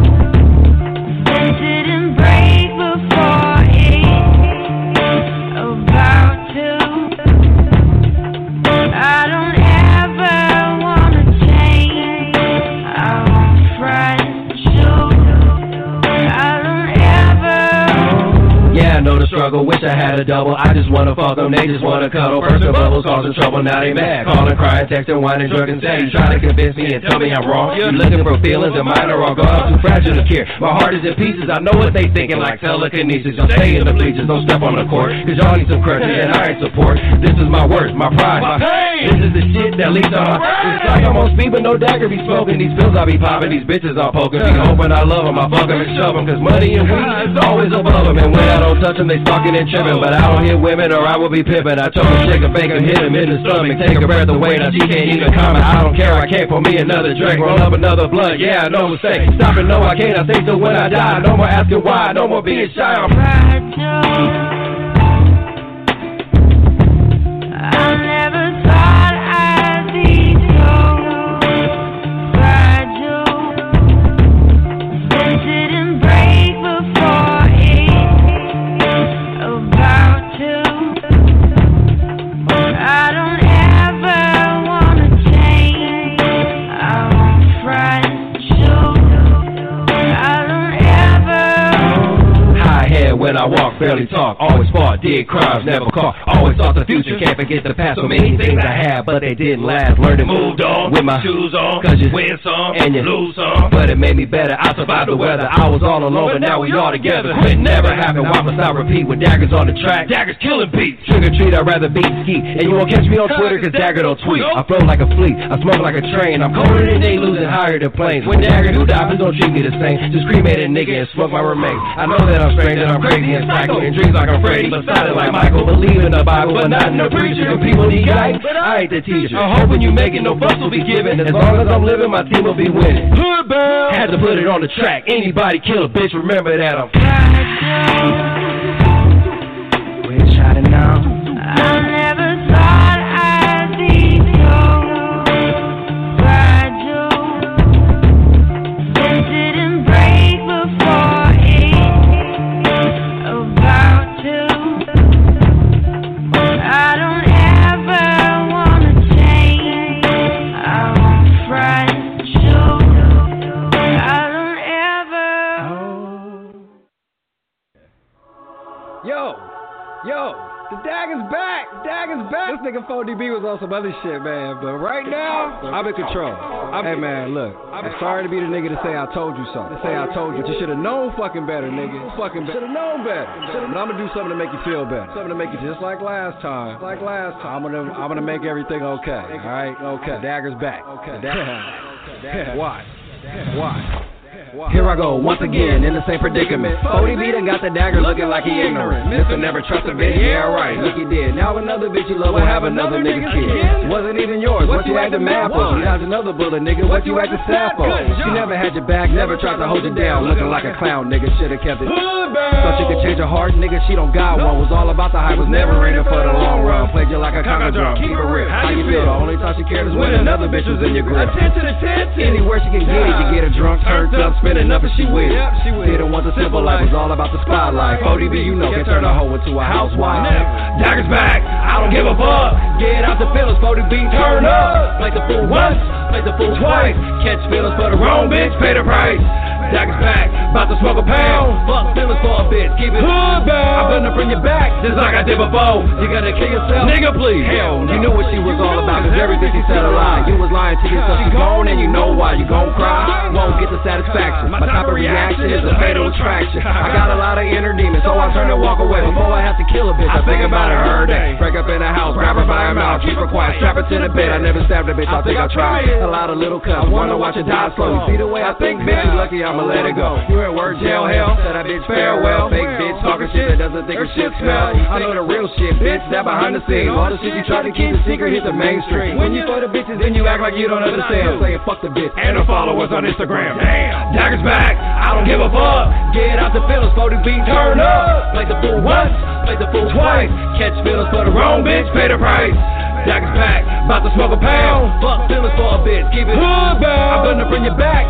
It didn't break before it's about to. I don't ever wanna change. struggle, wish I had a double. I just wanna fuck them, they just wanna cuddle. First the bubbles causing trouble, now they mad. Calling, crying, texting, whining, drunk and sad. You try to convince me and tell me I'm wrong. You looking for feelings and mine are all gone. I'm too fragile to care. My heart is in pieces, I know what they thinking like telekinesis. Y'all stay in the bleachers, don't step on the court, cause y'all need some crutches and I ain't support. This is my worst, my pride, my pain. This is the shit that leads on my It's like I'm on speed but no dagger be smoking. These pills I be popping, these bitches I'm poking. Be hoping I love them, I fuck them and shove them. Cause money and weed is always above them. And when I don't touch them, they stalking and tripping. But I don't hit women or I will be pimping. I told them shake a bake and hit him in the stomach. Take a breath away, now she can't even comment. I don't care, I can't pour me another drink. Roll up another blunt, yeah, I know mistake. Stop and no, I can't, I stay till when I die. No more asking why, no more being shy. I'm fragile. I never thought I'd be so fragile. Since it didn't break before it's about to. I don't ever wanna change. I'm fragile. I don't ever. High head when I walk, barely talk. Always fought, did crimes, never caught. Always thought the future, can't forget the past. So many things I had, but they didn't last. Learned and moved on with my shoes on. Cause you win some and you lose some, but it made me better. I survived the weather. I was all alone, but now we all together. Quit never happened. Why must I repeat with daggers on the track? Daggers killing beats. Trick or treat, I'd rather beat ski. And you won't catch me on Twitter cause Dagger don't tweet. I float like a fleet, I smoke like a train. I'm colder than they losing higher than planes. When Dagger do die, please don't treat me the same. Just cremate a nigga and smoke my remains. I know that I'm strange and I'm crazy and psycho. And dreams like I'm Freddy, but silent like Michael. Believe in the Bible, but not in the preacher. And people need guidance, but I ain't the teacher. I'm hoping you make it, no fuss will be given. As long as I'm living, my team will be winning. Had to put it on the track. Anybody kill a bitch, remember that I'm fragile. We're shining now. I never thought I'd be so fragile. Since it didn't break before it's about to. I don't ever wanna change. I'm fragile. I don't ever. Yo, the Dagger's back. This nigga 4DB was on some other shit, man. But right now, I'm in control. Hey, man, look. I'm sorry to be the nigga to say I told you something. But you should have known fucking better, nigga. Should have known better. But I'm gonna do something to make you feel better. Something to make you just like last time. I'm gonna make everything okay. All right? Okay. Dagger's back. Okay. Why? Here I go, once again, in the same predicament. 40B done got the Dagger looking like he ignorant. Mr. Never Trust a bitch, yeah, right, look he did. Now another bitch you love will have another nigga's kid. Wasn't even yours, what you acting mad for? She dodged another bullet, nigga, what you acting sad for? She never had your back, never tried to hold you down. Looking like a clown, nigga, should've kept it. Thought you could change her heart, nigga, she don't got one. Was all about the hype, was never in it for the long run. Played you like a conga drum, keep it real. How you feel? The only time she cared is when another bitch was in your grip. Anywhere she can get it, you get her drunk, turned up, spinning up and she with it. Didn't want the simple life, was all about the spotlight. 40B, you know, can turn a hoe into a housewife. Dagger's back, I don't give a fuck. Get out the feelings, 40B, turn up. Play the fool once, play the fool twice. Catch feelings for the wrong bitch, pay the price. Dagger's back, about to smoke a pound. Fuck feelings for a bitch, keep it hood bound. I'm gonna bring you back, just like I did before. You gotta kill yourself, nigga, please. Hell no. You knew what she was all about, cause everything she said a lie. You was lying to yourself, she's gone and you know why. You gon' cry, won't get the satisfaction. My type of reaction is a fatal attraction. I got a lot of inner demons, so I turn and walk away. Before I have to kill a bitch, I think about her every day. Break up in the house, grab her by her mouth, keep her quiet, strap her to the bed. I never stabbed a bitch, I think I tried. A lot of little cuts, wanna watch her die slowly. See the way I think, bitch, you lucky I'ma let it go. You heard word jail hell, said that bitch farewell. Fake bitch talking shit that doesn't think her shit smell. I know the real shit, bitch, that behind the scenes. All the shit you try to keep a secret hit the mainstream. When you for the bitches, then you act like you don't understand. Saying fuck the bitch and the followers on Instagram. Damn, Dagger's back, I don't give a fuck. Get out the feelings, 40B, turn up. Play the fool once, play the fool twice. Catch feelings for the wrong bitch, pay the price. Dagger's back, about to smoke a pound. Fuck feelings for a bitch, keep it hood bound. I'm gonna bring you back,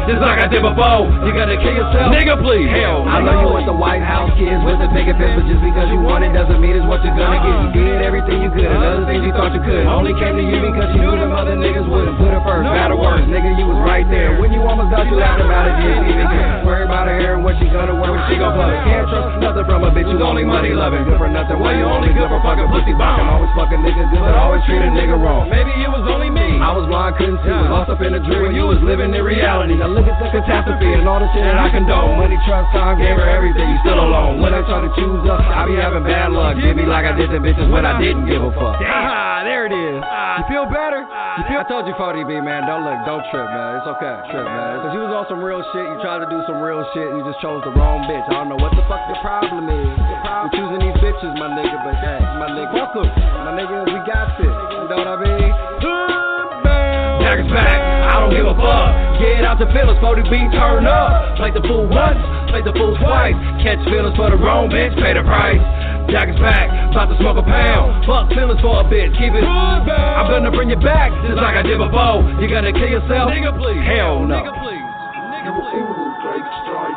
just like I did before. You gotta kill yourself, nigga, please. Hell, I know you want the White House kids with the picket fence, but just because you want it doesn't mean it's what you're gonna get. You did everything you could and other things you thought you could. Only came to you because you knew them other niggas wouldn't put her first. Matter worse, nigga, you was right there. When you almost got you laughing about it, you didn't even care. Worry about her hair and what she gonna wear when she gon' plug. Can't trust nothing from a bitch who's only money loving. Good for nothing, well you only good for fucking pussy boxing. Always fucking niggas good, but always treat a nigga wrong. Maybe it was only me. I was blind, couldn't see. Was lost up in a dream when you was living in reality. Now look at the catastrophe and all the shit that I condone. Money, trust, time, gave her everything, you still alone. When I try to choose up, I be having bad luck. Did me like I did the bitches when I didn't give a fuck. Ah, there it is. You feel better? I told you, 40B, man, don't trip, man. It's okay, trip, man. Because you was on some real shit, you tried to do some real shit, and you just chose the wrong bitch. I don't know what the fuck the problem is. You're choosing these bitches, my nigga, but hey, my nigga, welcome. My nigga, we got this. You know what I mean? Jack's back, I don't give a fuck. Get out the feelings, 40B, turn up. Play the fool once, play the fool twice. Catch feelings for the wrong bitch, pay the price. Jack is back, about to smoke a pound. Fuck feelings for a bitch, keep it. I'm gonna bring you back, just like I did before. You gonna kill yourself? Nigga, please. Hell no. Nigga, please. Nigga, please.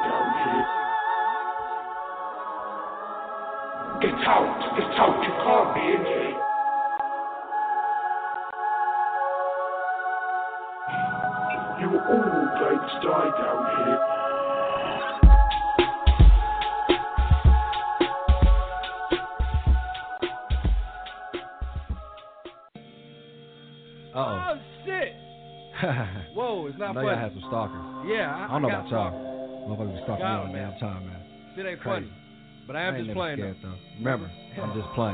It's out, you can't be in here. You were all going to die down here. Uh-oh. Oh, shit. Whoa, it's not I know funny. y'all had some stalkers. Yeah, I don't know about y'all. Motherfuckers be stalking me all the damn time, man. Shit ain't Crazy. funny. But I am just playing scared, though. Remember, I'm just playing.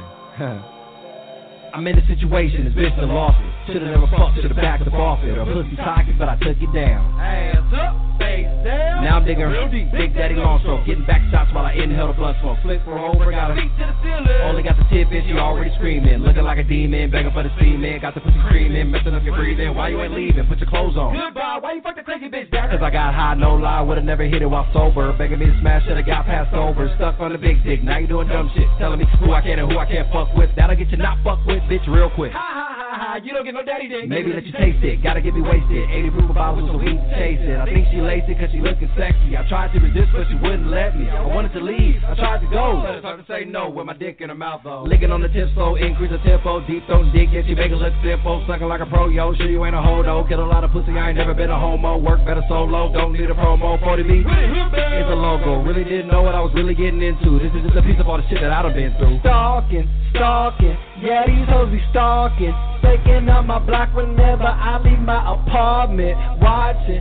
I'm in a situation, this bitch done lost it. Should've never fucked to the back of off it. Her pussy toxic, but I took it down. Ass up, face down. Now I'm digging real deep. Big Daddy long stroke, getting back shots while I inhale the blood smoke. Flip her over, got her feet to the ceiling. Only got the tip in, she already screaming. Looking like a demon, begging for the semen. Got the pussy screaming, messing up your breathing. Why you ain't leaving? Put your clothes on. Goodbye, why you fuck the crazy bitch down? Cause I got high, no lie, would've never hit it while sober. Begging me to smash, should've got passed over. Stuck on the big dick, now you doing dumb shit. Telling me who I can and who I can't fuck with. That'll get you not fucked with, bitch, real quick. Ha ha ha ha, you don't get no daddy dick. Maybe let you taste it, gotta get me wasted. 80 proof of bottles so we can chase it. I think she laced it cause she looking sexy. I tried to resist but she wouldn't let me. I wanted to leave, I tried to go, but it's hard to say no with my dick in her mouth though. Licking on the tip slow, increase the tempo. Deep throat dick, yeah, she make it look simple. Sucking like a pro, yo, sure you ain't a hodo. Kill a lot of pussy, I ain't never been a homo. Work better solo, don't need a promo. 40B, it's a logo. Really didn't know what I was really getting into. This is just a piece of all the shit that I done been through. Stalking, yeah, these hoes be stalking. Staking up my block whenever I leave my apartment. Watching,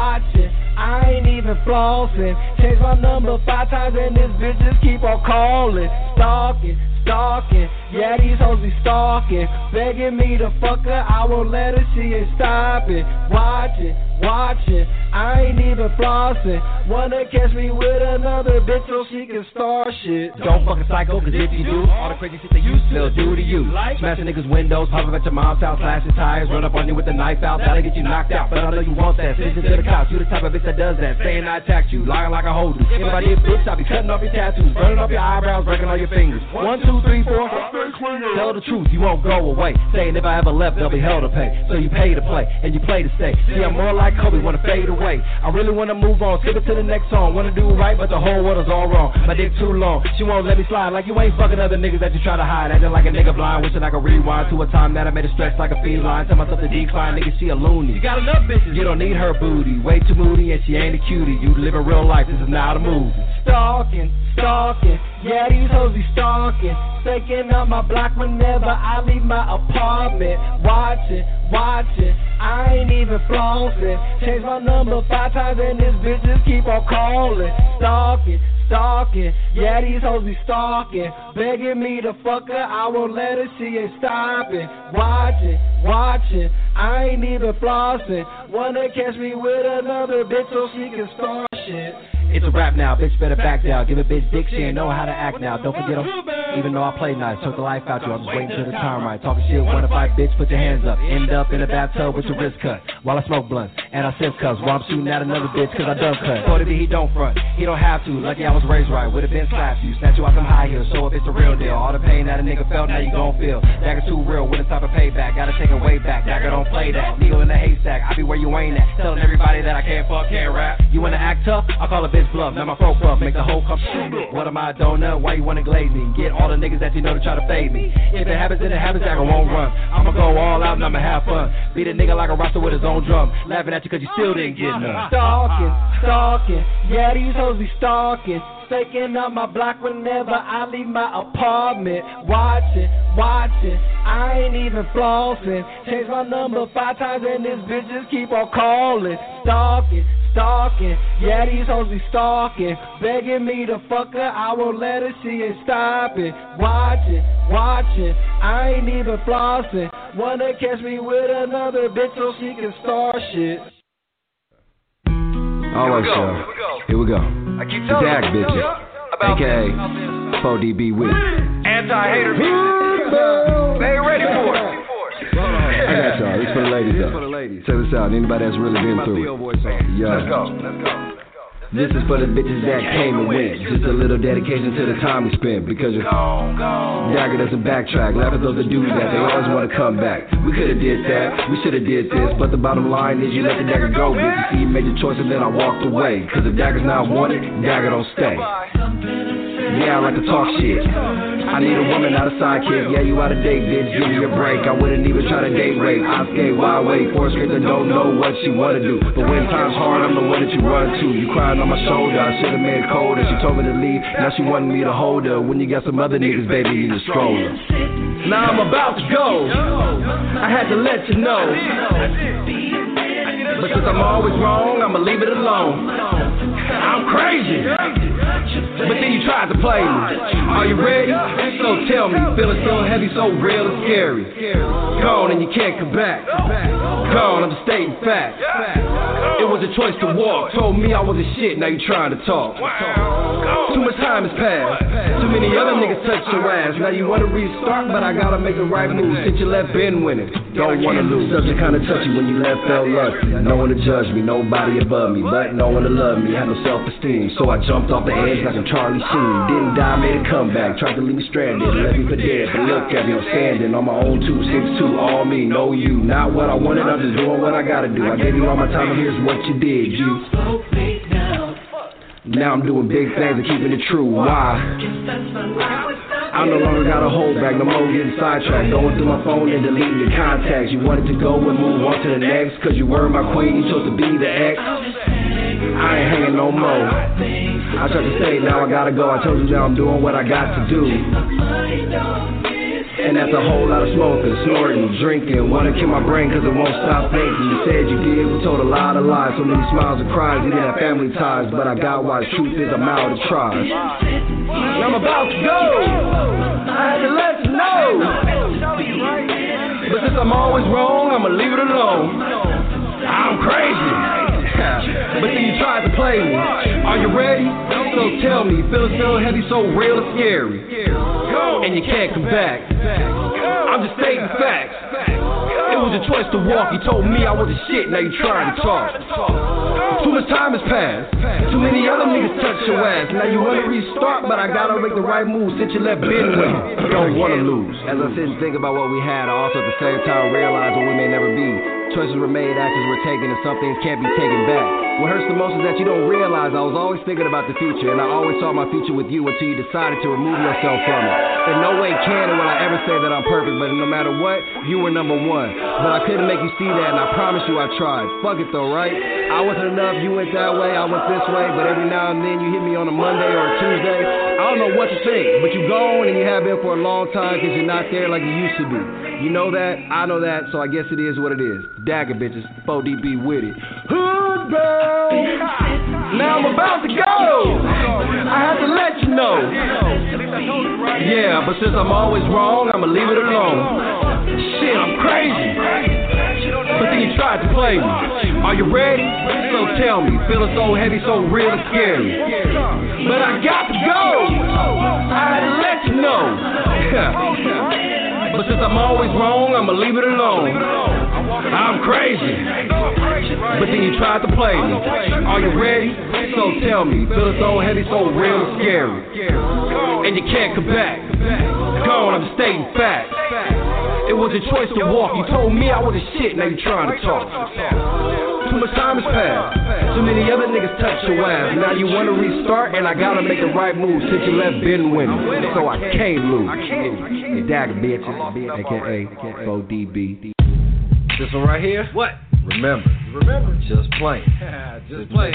I ain't even flossing. Changed my number 5 times and this bitch just keep on calling. Stalking, yeah, these hoes be stalking. Begging me to fuck her, I won't let her, she ain't stopping. Watching, I ain't even flossing. Wanna catch me with another bitch so she can start shit. Don't fucking psycho, cause if you do, all the crazy shit they used to do to you. Smashing niggas' windows, pop up at your mom's house, slashing tires, run up on you with a knife out, that'll get you knocked out. But I know you want that, sitting to the couch, you the type of bitch that does that. Saying I attacked you, lying like I hold you. If I did bitch, I'll be cutting off your tattoos, burning off your eyebrows, breaking all your fingers. 1, 2, 3, 4, tell the truth, you won't go away. Saying if I ever left, there'll be hell to pay. So you pay to play, and you play to stay. See, I'm more like Kobe, wanna fade away. I really wanna move on, skip it to the next song. Wanna do right, but the whole world is all wrong. My dick too long, she won't let me slide. Like you ain't fucking other niggas that you try to hide. Acting like a nigga blind, wishing I could rewind to a time that I made her stretch like a feline. Tell myself to decline, nigga, she a loony. You got enough bitches, you don't need her booty. Way too moody and she ain't a cutie. You live in real life, this is not a movie. Stalking, yeah, these hoes be stalking. Staking up my block whenever I leave my apartment. Watching, I ain't even flossing. Changed my number 5 times and this bitch just keep on calling. Stalking, yeah, these hoes be stalking. Begging me to fuck her, I won't let her, she ain't stopping. Watching, I ain't even flossing. Wanna catch me with another bitch so she can start shit. It's a rap now, bitch better back down. Give a bitch dick, she ain't know how to act now. Don't forget them, even though I play nice. Took the life out you, I'm just waiting till the time right. Talking shit, wanna fight, bitch, put your hands up. End up in a bathtub with your wrist cut. While I smoke blunts, and I sip cups. While I'm shooting at another bitch, cause I done cut. So to be, he don't front, he don't have to. Lucky I was raised right, would've been slapped you. Snatch you out some high heels, show up it's a real deal. All the pain that a nigga felt, now you gon' feel. Dagger too real, with a type of payback. Gotta take it way back, Dagger don't play that. Needle in the haystack, I be where you ain't at. Telling everybody that I can't fuck, can't rap. You wanna act tough? I'll call a bitch bluff. Now my pro puff, make the whole come shoot. What am I, a donut? Why you wanna glaze me? Get all the niggas that you know to try to fade me. If it happens, then it happens, Dagger won't run. I'ma go all out and I'ma have fun. Beat a nigga like a roster with his own drum. Laughing at you cause you still didn't get none. Stalking, yeah, these hoes be stalking. Staking up my block whenever I leave my apartment. Watching, I ain't even flossing. Change my number 5 times and this bitch just keep on calling. Stalking, yeah, these hoes be stalking. Begging me to fuck her, I won't let her, she ain't stopping. Watching, I ain't even flossing. Wanna catch me with another bitch so she can start shit. Alright, y'all. Here we go. The Dag bitches, aka 4DB with Anti-hater music. They ready for it. I got y'all. This for the ladies though. Check this out. Anybody that's really been through it. Yeah. Let's go. This is for the bitches that came and went. Just a little dedication to the time we spent. Because Dagger doesn't backtrack. Laugh at those that do that. They always want to come back. We could have did that. We should have did this. But the bottom line is you let the Dagger go. Bitch, you see you made your choice and then I walked away. Cause if Dagger's not wanted, Dagger don't stay. Yeah, I like to talk shit. I need a woman, not a sidekick. Yeah, you out of date, bitch, give me a break. I wouldn't even try to date rape. I skate, why wait for a script that don't know what she wanna do. But when time's hard, I'm the one that you run to. You crying on my shoulder, I should've made it colder. She told me to leave, now she wanted me to hold her. When you got some other niggas, baby, you need a stroller. Now I'm about to go, I had to let you know. But since I'm always wrong, I'ma leave it alone. I'm crazy, but then you tried to play me. Are you ready? So tell me, feeling so heavy, so real and scary. Gone and you can't come back. Gone, I'm just stating facts. It was a choice to walk. Told me I was a shit, now you trying to talk. Too much time has passed. Too many other niggas touched your ass. Now you wanna restart, but I gotta make the right move. Since you left been winning, don't wanna lose. Subject kinda touchy when you left felt lucky. No one to judge me, nobody above me, but no one to love me. Had no self-esteem, so I jumped off the edge like I'm Charlie Sheen. Didn't die, made a comeback. Tried to leave me stranded, left me for dead. But look at me, I'm standing on my own 262. All me, no you. Not what I wanted, I'm just doing what I gotta do. I gave you all my time, and here's what you did. You now I'm doing big things and keeping it true. Why? I no longer got a hold back, no more getting sidetracked. Going through my phone and deleting your contacts. You wanted to go and move on to the next, cause you were my queen, you chose to be the ex. I ain't hanging no more. I tried to say, now I gotta go. I told you now I'm doing what I got to do. And that's a whole lot of smoking, snorting, drinking. Wanna kill my brain cause it won't stop thinking. You said you did, we told a lot of lies. So many smiles and cries, you didn't have family ties. But I got why the truth is I'm out of try. And I'm about to go, I had to let you know. But since I'm always wrong, I'ma leave it alone. I'm crazy, but then you tried to play me. Are you ready? So tell me, feeling so heavy, so real and scary. And you can't come back. I'm just stating facts. It was a choice to walk. You told me I was a shit, now you trying to talk. Too much time has passed. Too many other niggas touched your ass. Now you wanna restart, but I gotta make the right move since you left Ben with me. You don't wanna lose. As I sit and think about what we had, I also at the same time realize what we may never be. Choices were made, actions were taken, and some things can't be taken back. What hurts the most is that you don't realize I was always thinking about the future, and I always saw my future with you until you decided to remove yourself from it. In no way can or will I ever say that I'm perfect, but no matter what, you were number one. But I couldn't make you see that, and I promise you I tried. Fuck it though, right? I wasn't enough, you went that way, I went this way, but every now and then you hit me on a Monday or a Tuesday. I don't know what to think, but you gone and you have been for a long time because you're not there like you used to be. You know that, I know that, so I guess it is what it is. Dagger bitches, 4DB with it. Hood girl, now I'm about to go. I have to let you know. Yeah, but since I'm always wrong, I'ma leave it alone. Shit, I'm crazy. But then you tried to play me. Are you ready? So tell me, feeling so heavy, so real and scary. But I got to go. I had to let you know. But since I'm always wrong, I'ma leave it alone. I'm crazy. But then you tried to play me. Are you ready? So tell me, feeling so heavy, so real and scary. And you can't come back. Gone, I'm stating facts. It was a choice to walk. You told me I was a shit, now you trying to talk. Too much time has passed. Too many other niggas touch your ass. Now you wanna restart, and I gotta make the right move since you left Ben winning. So I can't lose. Hey, Dagger, bitches, aka 4DB. This one right here? What? Remember. Just playing. Just playing.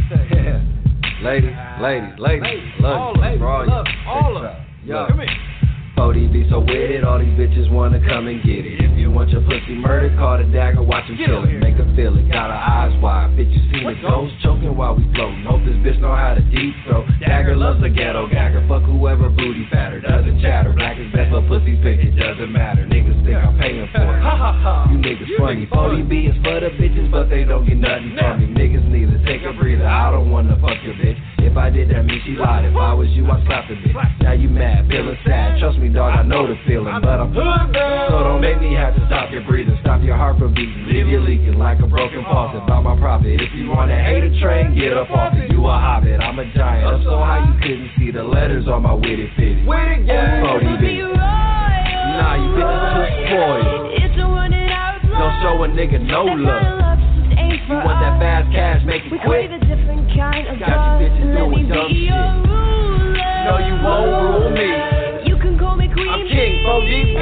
Ladies, love you. For all of them. Yo. Come here. 4DB so with it, all these bitches wanna come and get it. If you want your pussy murdered, call the Dagger, watch him kill it. Make her feel it, got her eyes wide. Bitch, you seen the ghost choking while we floating. Hope this bitch know how to deep throat. Dagger loves a ghetto gagger. Fuck whoever booty fatter, doesn't chatter. Black is best, but pussy pick, it doesn't matter. Niggas think I'm paying for it. You niggas funny. 4DB is for the bitches, but they don't get nothing from me. Niggas neither. Take a breather, I don't wanna fuck your bitch. If I did, that mean she lied. If I was you, I'd slap the bitch. Now you mad, feeling sad. Trust me, dog, I know the feeling, but I'm hood now. So don't make me have to stop your breathing, stop your heart from beating, leave you leaking like a broken faucet. About my profit, if you wanna hate a train, get up off it. You a hobbit, I'm a giant. Up so high you couldn't see the letters on my witty fitty. 4DB. Nah, you bitches too spoiled. Don't show a nigga no love. You want that fast cash, make it quick. Got you bitches doing dumb shit. No, you won't rule me. You can call me queen. I'm king, 4DB.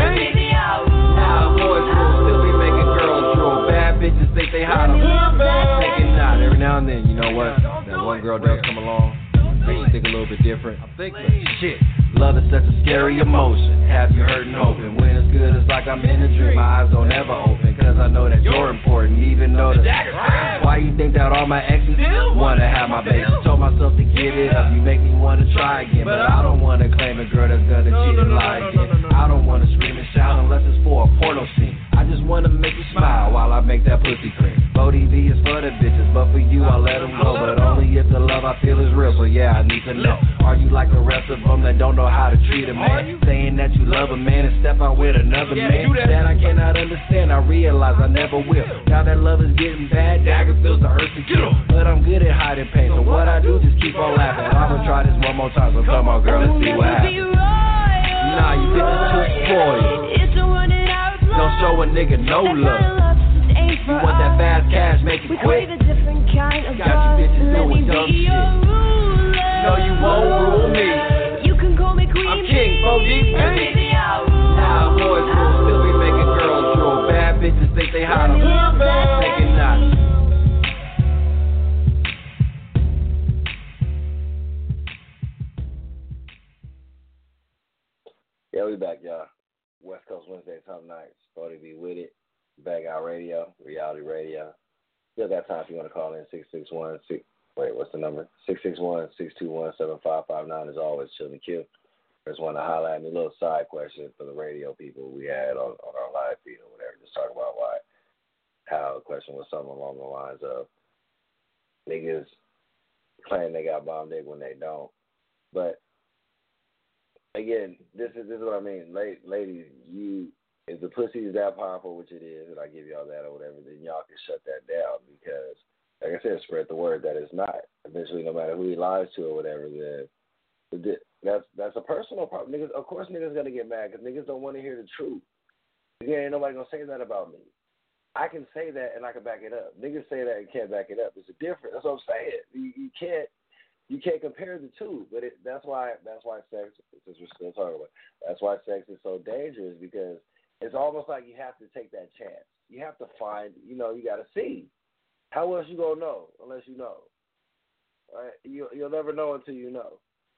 Now boys will still be making girls drool. Bad bitches think they hot. I'm thinking not. Every now and then, you know what? That one girl does come along. Makes you think a little bit different. I'm thinking, shit. Love is such a scary emotion. Have you hurting hoping? When it's good, it's like I'm in a dream. My eyes don't ever open, cause I know that you're important. Even though why you think that all my exes wanna have my baby? Told myself to give it up. You make me wanna try again, but I don't wanna claim a girl that's gonna cheat and lie again. I don't wanna scream and shout unless it's for a porno scene. I just wanna make you smile while I make that pussy cream. 4DB is for the bitches, but for you I let them go. But only if the love I feel is real, so yeah, I need to know. Are you like the rest of them that don't know how to treat a man? Saying that you love a man and step out with another man? That I cannot understand, I realize I never will. Now that love is getting bad, Dagger feels the urge to kill. But I'm good at hiding pain, so what I do, just keep on laughing. I'ma try this one more time, so come on girl, let's see what happens. Nah, you bitches too spoiled. Don't show a nigga no love. You want that fast cash, make it quick. Got you bitches doing dumb shit. No, you won't rule me. You can call me queen. I'm king, 4DB. Now boys will still be making girls drool. Bad bitches think they hot. I'm thinking not. Yeah, we back, y'all. West Coast Wednesday, top nights. 4DB with it. Bang Out Radio, Reality Radio. Still got time if you want to call in 661. What's the number? 661-621-7559 is always chilling Q. Just want to highlight a little side question for the radio people we had on our live feed or whatever. Just talk about how the question was something along the lines of niggas claim they got bomb dick when they don't. But again, this is what I mean. Ladies, if the pussy is that powerful, which it is, and I give y'all that or whatever, then y'all can shut that down because, like I said, spread the word that it's not. Eventually, no matter who he lies to or whatever, then that's a personal problem. Niggas, of course, niggas gonna get mad because niggas don't want to hear the truth. Again, ain't nobody gonna say that about me. I can say that and I can back it up. Niggas say that and can't back it up. It's a difference. That's what I'm saying. You can't compare the two. But that's why sex, since we're still talking about, that's why sex is so dangerous because it's almost like you have to take that chance. You have to find, you got to see. How else you going to know unless you know? Right? You'll never know until you know.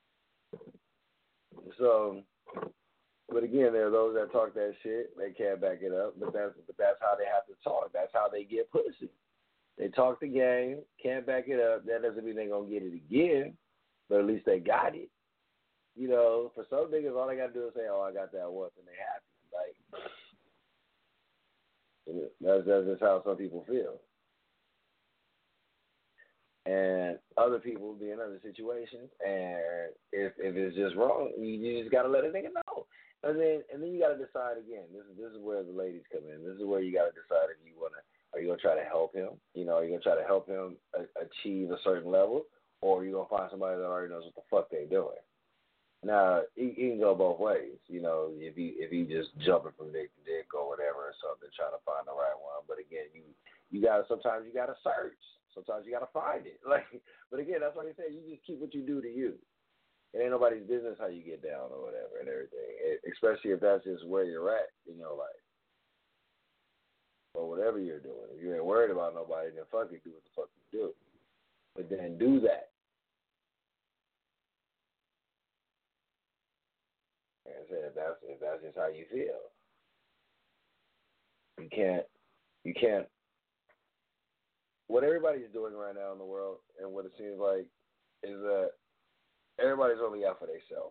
So, but again, there are those that talk that shit. They can't back it up, but that's how they have to talk. That's how they get pussy. They talk the game, can't back it up. That doesn't mean they're going to get it again, but at least they got it. For some niggas, all they got to do is say, oh, I got that once, and they happy. Like, that's just how some people feel. and other people be in other situations, and if it's just wrong, you just gotta let a nigga know, and then you gotta decide again. This is where the ladies come in. This is where you gotta decide if you wanna. Are you gonna try to help him? Are you gonna try to help him achieve a certain level, or are you gonna find somebody that already knows what the fuck they're doing? Now, it can go both ways. If you just jumping from dick to dick or whatever or something, trying to find the right one. But again, you gotta sometimes you gotta search. Sometimes you gotta find it. But again, that's why they say you just keep what you do to you. It ain't nobody's business how you get down or whatever and everything. Especially if that's just where you're at in your life. Or whatever you're doing. If you ain't worried about nobody, then fuck it, do what the fuck you do. But then do that. Like I said, if that's just how you feel. You can't. What everybody's doing right now in the world, and what it seems like, is that everybody's only out for themselves.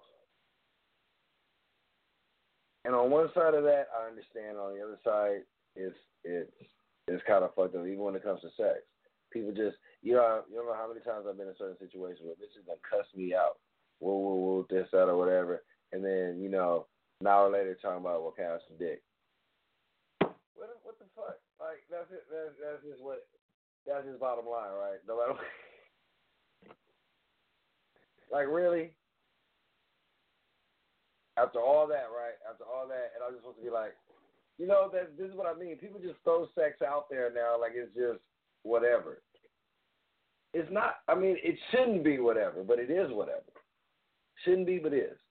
And on one side of that, I understand. On the other side, it's kind of fucked up, even when it comes to sex. People just, you don't know how many times I've been in certain situations where bitches done cuss me out, woo, this, that, or whatever, and then, an hour later talking about, well, can I have some dick? What the fuck? Like, that's it. That's just bottom line, right? No matter like, really? After all that, right? And I'm just supposed to be like, this is what I mean. People just throw sex out there now like it's just whatever. It's not. I mean, it shouldn't be whatever, but it is whatever. Shouldn't be, but is.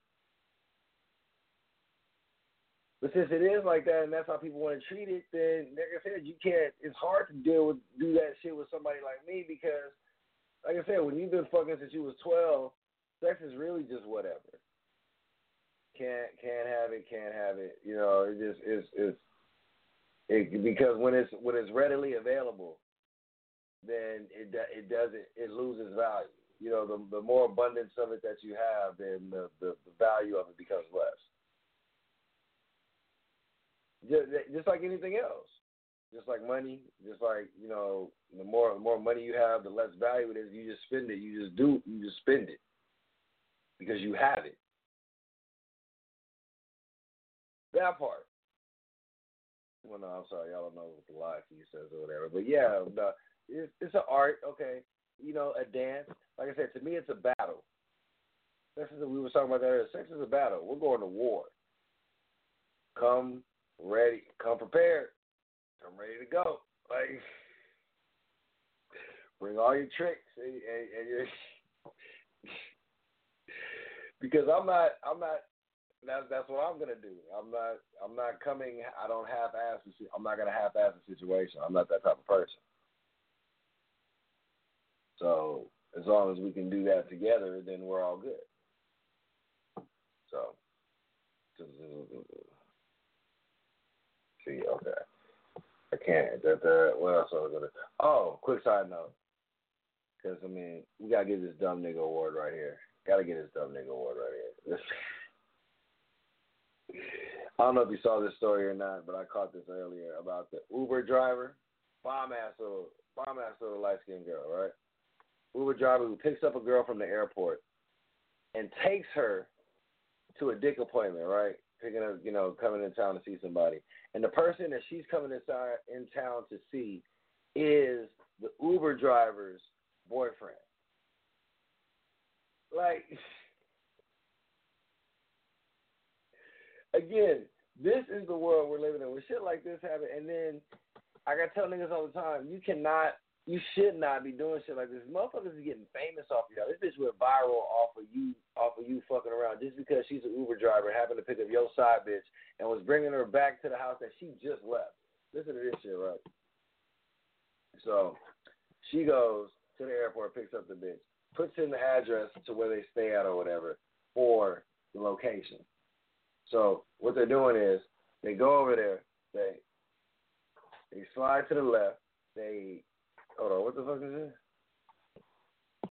But since it is like that, and that's how people want to treat it, then, like I said, you can't. It's hard to do that shit with somebody like me because, like I said, when you've been fucking since you was 12, sex is really just whatever. Can't have it. It just because when it's readily available, then it loses value. The more abundance of it that you have, then the value of it becomes less. Just like anything else, just like money, just like the more money you have, the less value it is. You just spend it. You just spend it because you have it. That part. Well, no, I'm sorry, y'all don't know what the live feed says or whatever. But yeah, it's an art, okay. A dance. Like I said, to me, it's a battle. We were talking about that earlier. Sex is a battle. We're going to war. Come ready. Come prepared. Come ready to go. Like, bring all your tricks and your. Because I'm not. That's what I'm gonna do. I'm not coming. I don't half-ass. I'm not gonna half-ass the situation. I'm not that type of person. So as long as we can do that together, then we're all good. So see, okay. I can't. What else are we gonna? Oh, quick side note. Because we gotta get this dumb nigga award right here. Gotta get this dumb nigga award right here. I don't know if you saw this story or not, but I caught this earlier about the Uber driver, bomb-ass little light-skinned girl, right? Uber driver who picks up a girl from the airport and takes her to a dick appointment, right? Picking up, coming in town to see somebody. And the person that she's coming in town to see is the Uber driver's boyfriend. Like, again, this is the world we're living in. When shit like this happen, and then I gotta tell niggas all the time, you should not be doing shit like this. Motherfuckers is getting famous off of y'all. This bitch went viral off of you fucking around just because she's an Uber driver and happened to pick up your side bitch and was bringing her back to the house that she just left. Listen to this shit, right? So she goes to the airport, picks up the bitch, puts in the address to where they stay at or whatever for the location. So what they're doing is they go over there, they slide to the left, hold on, what the fuck is this?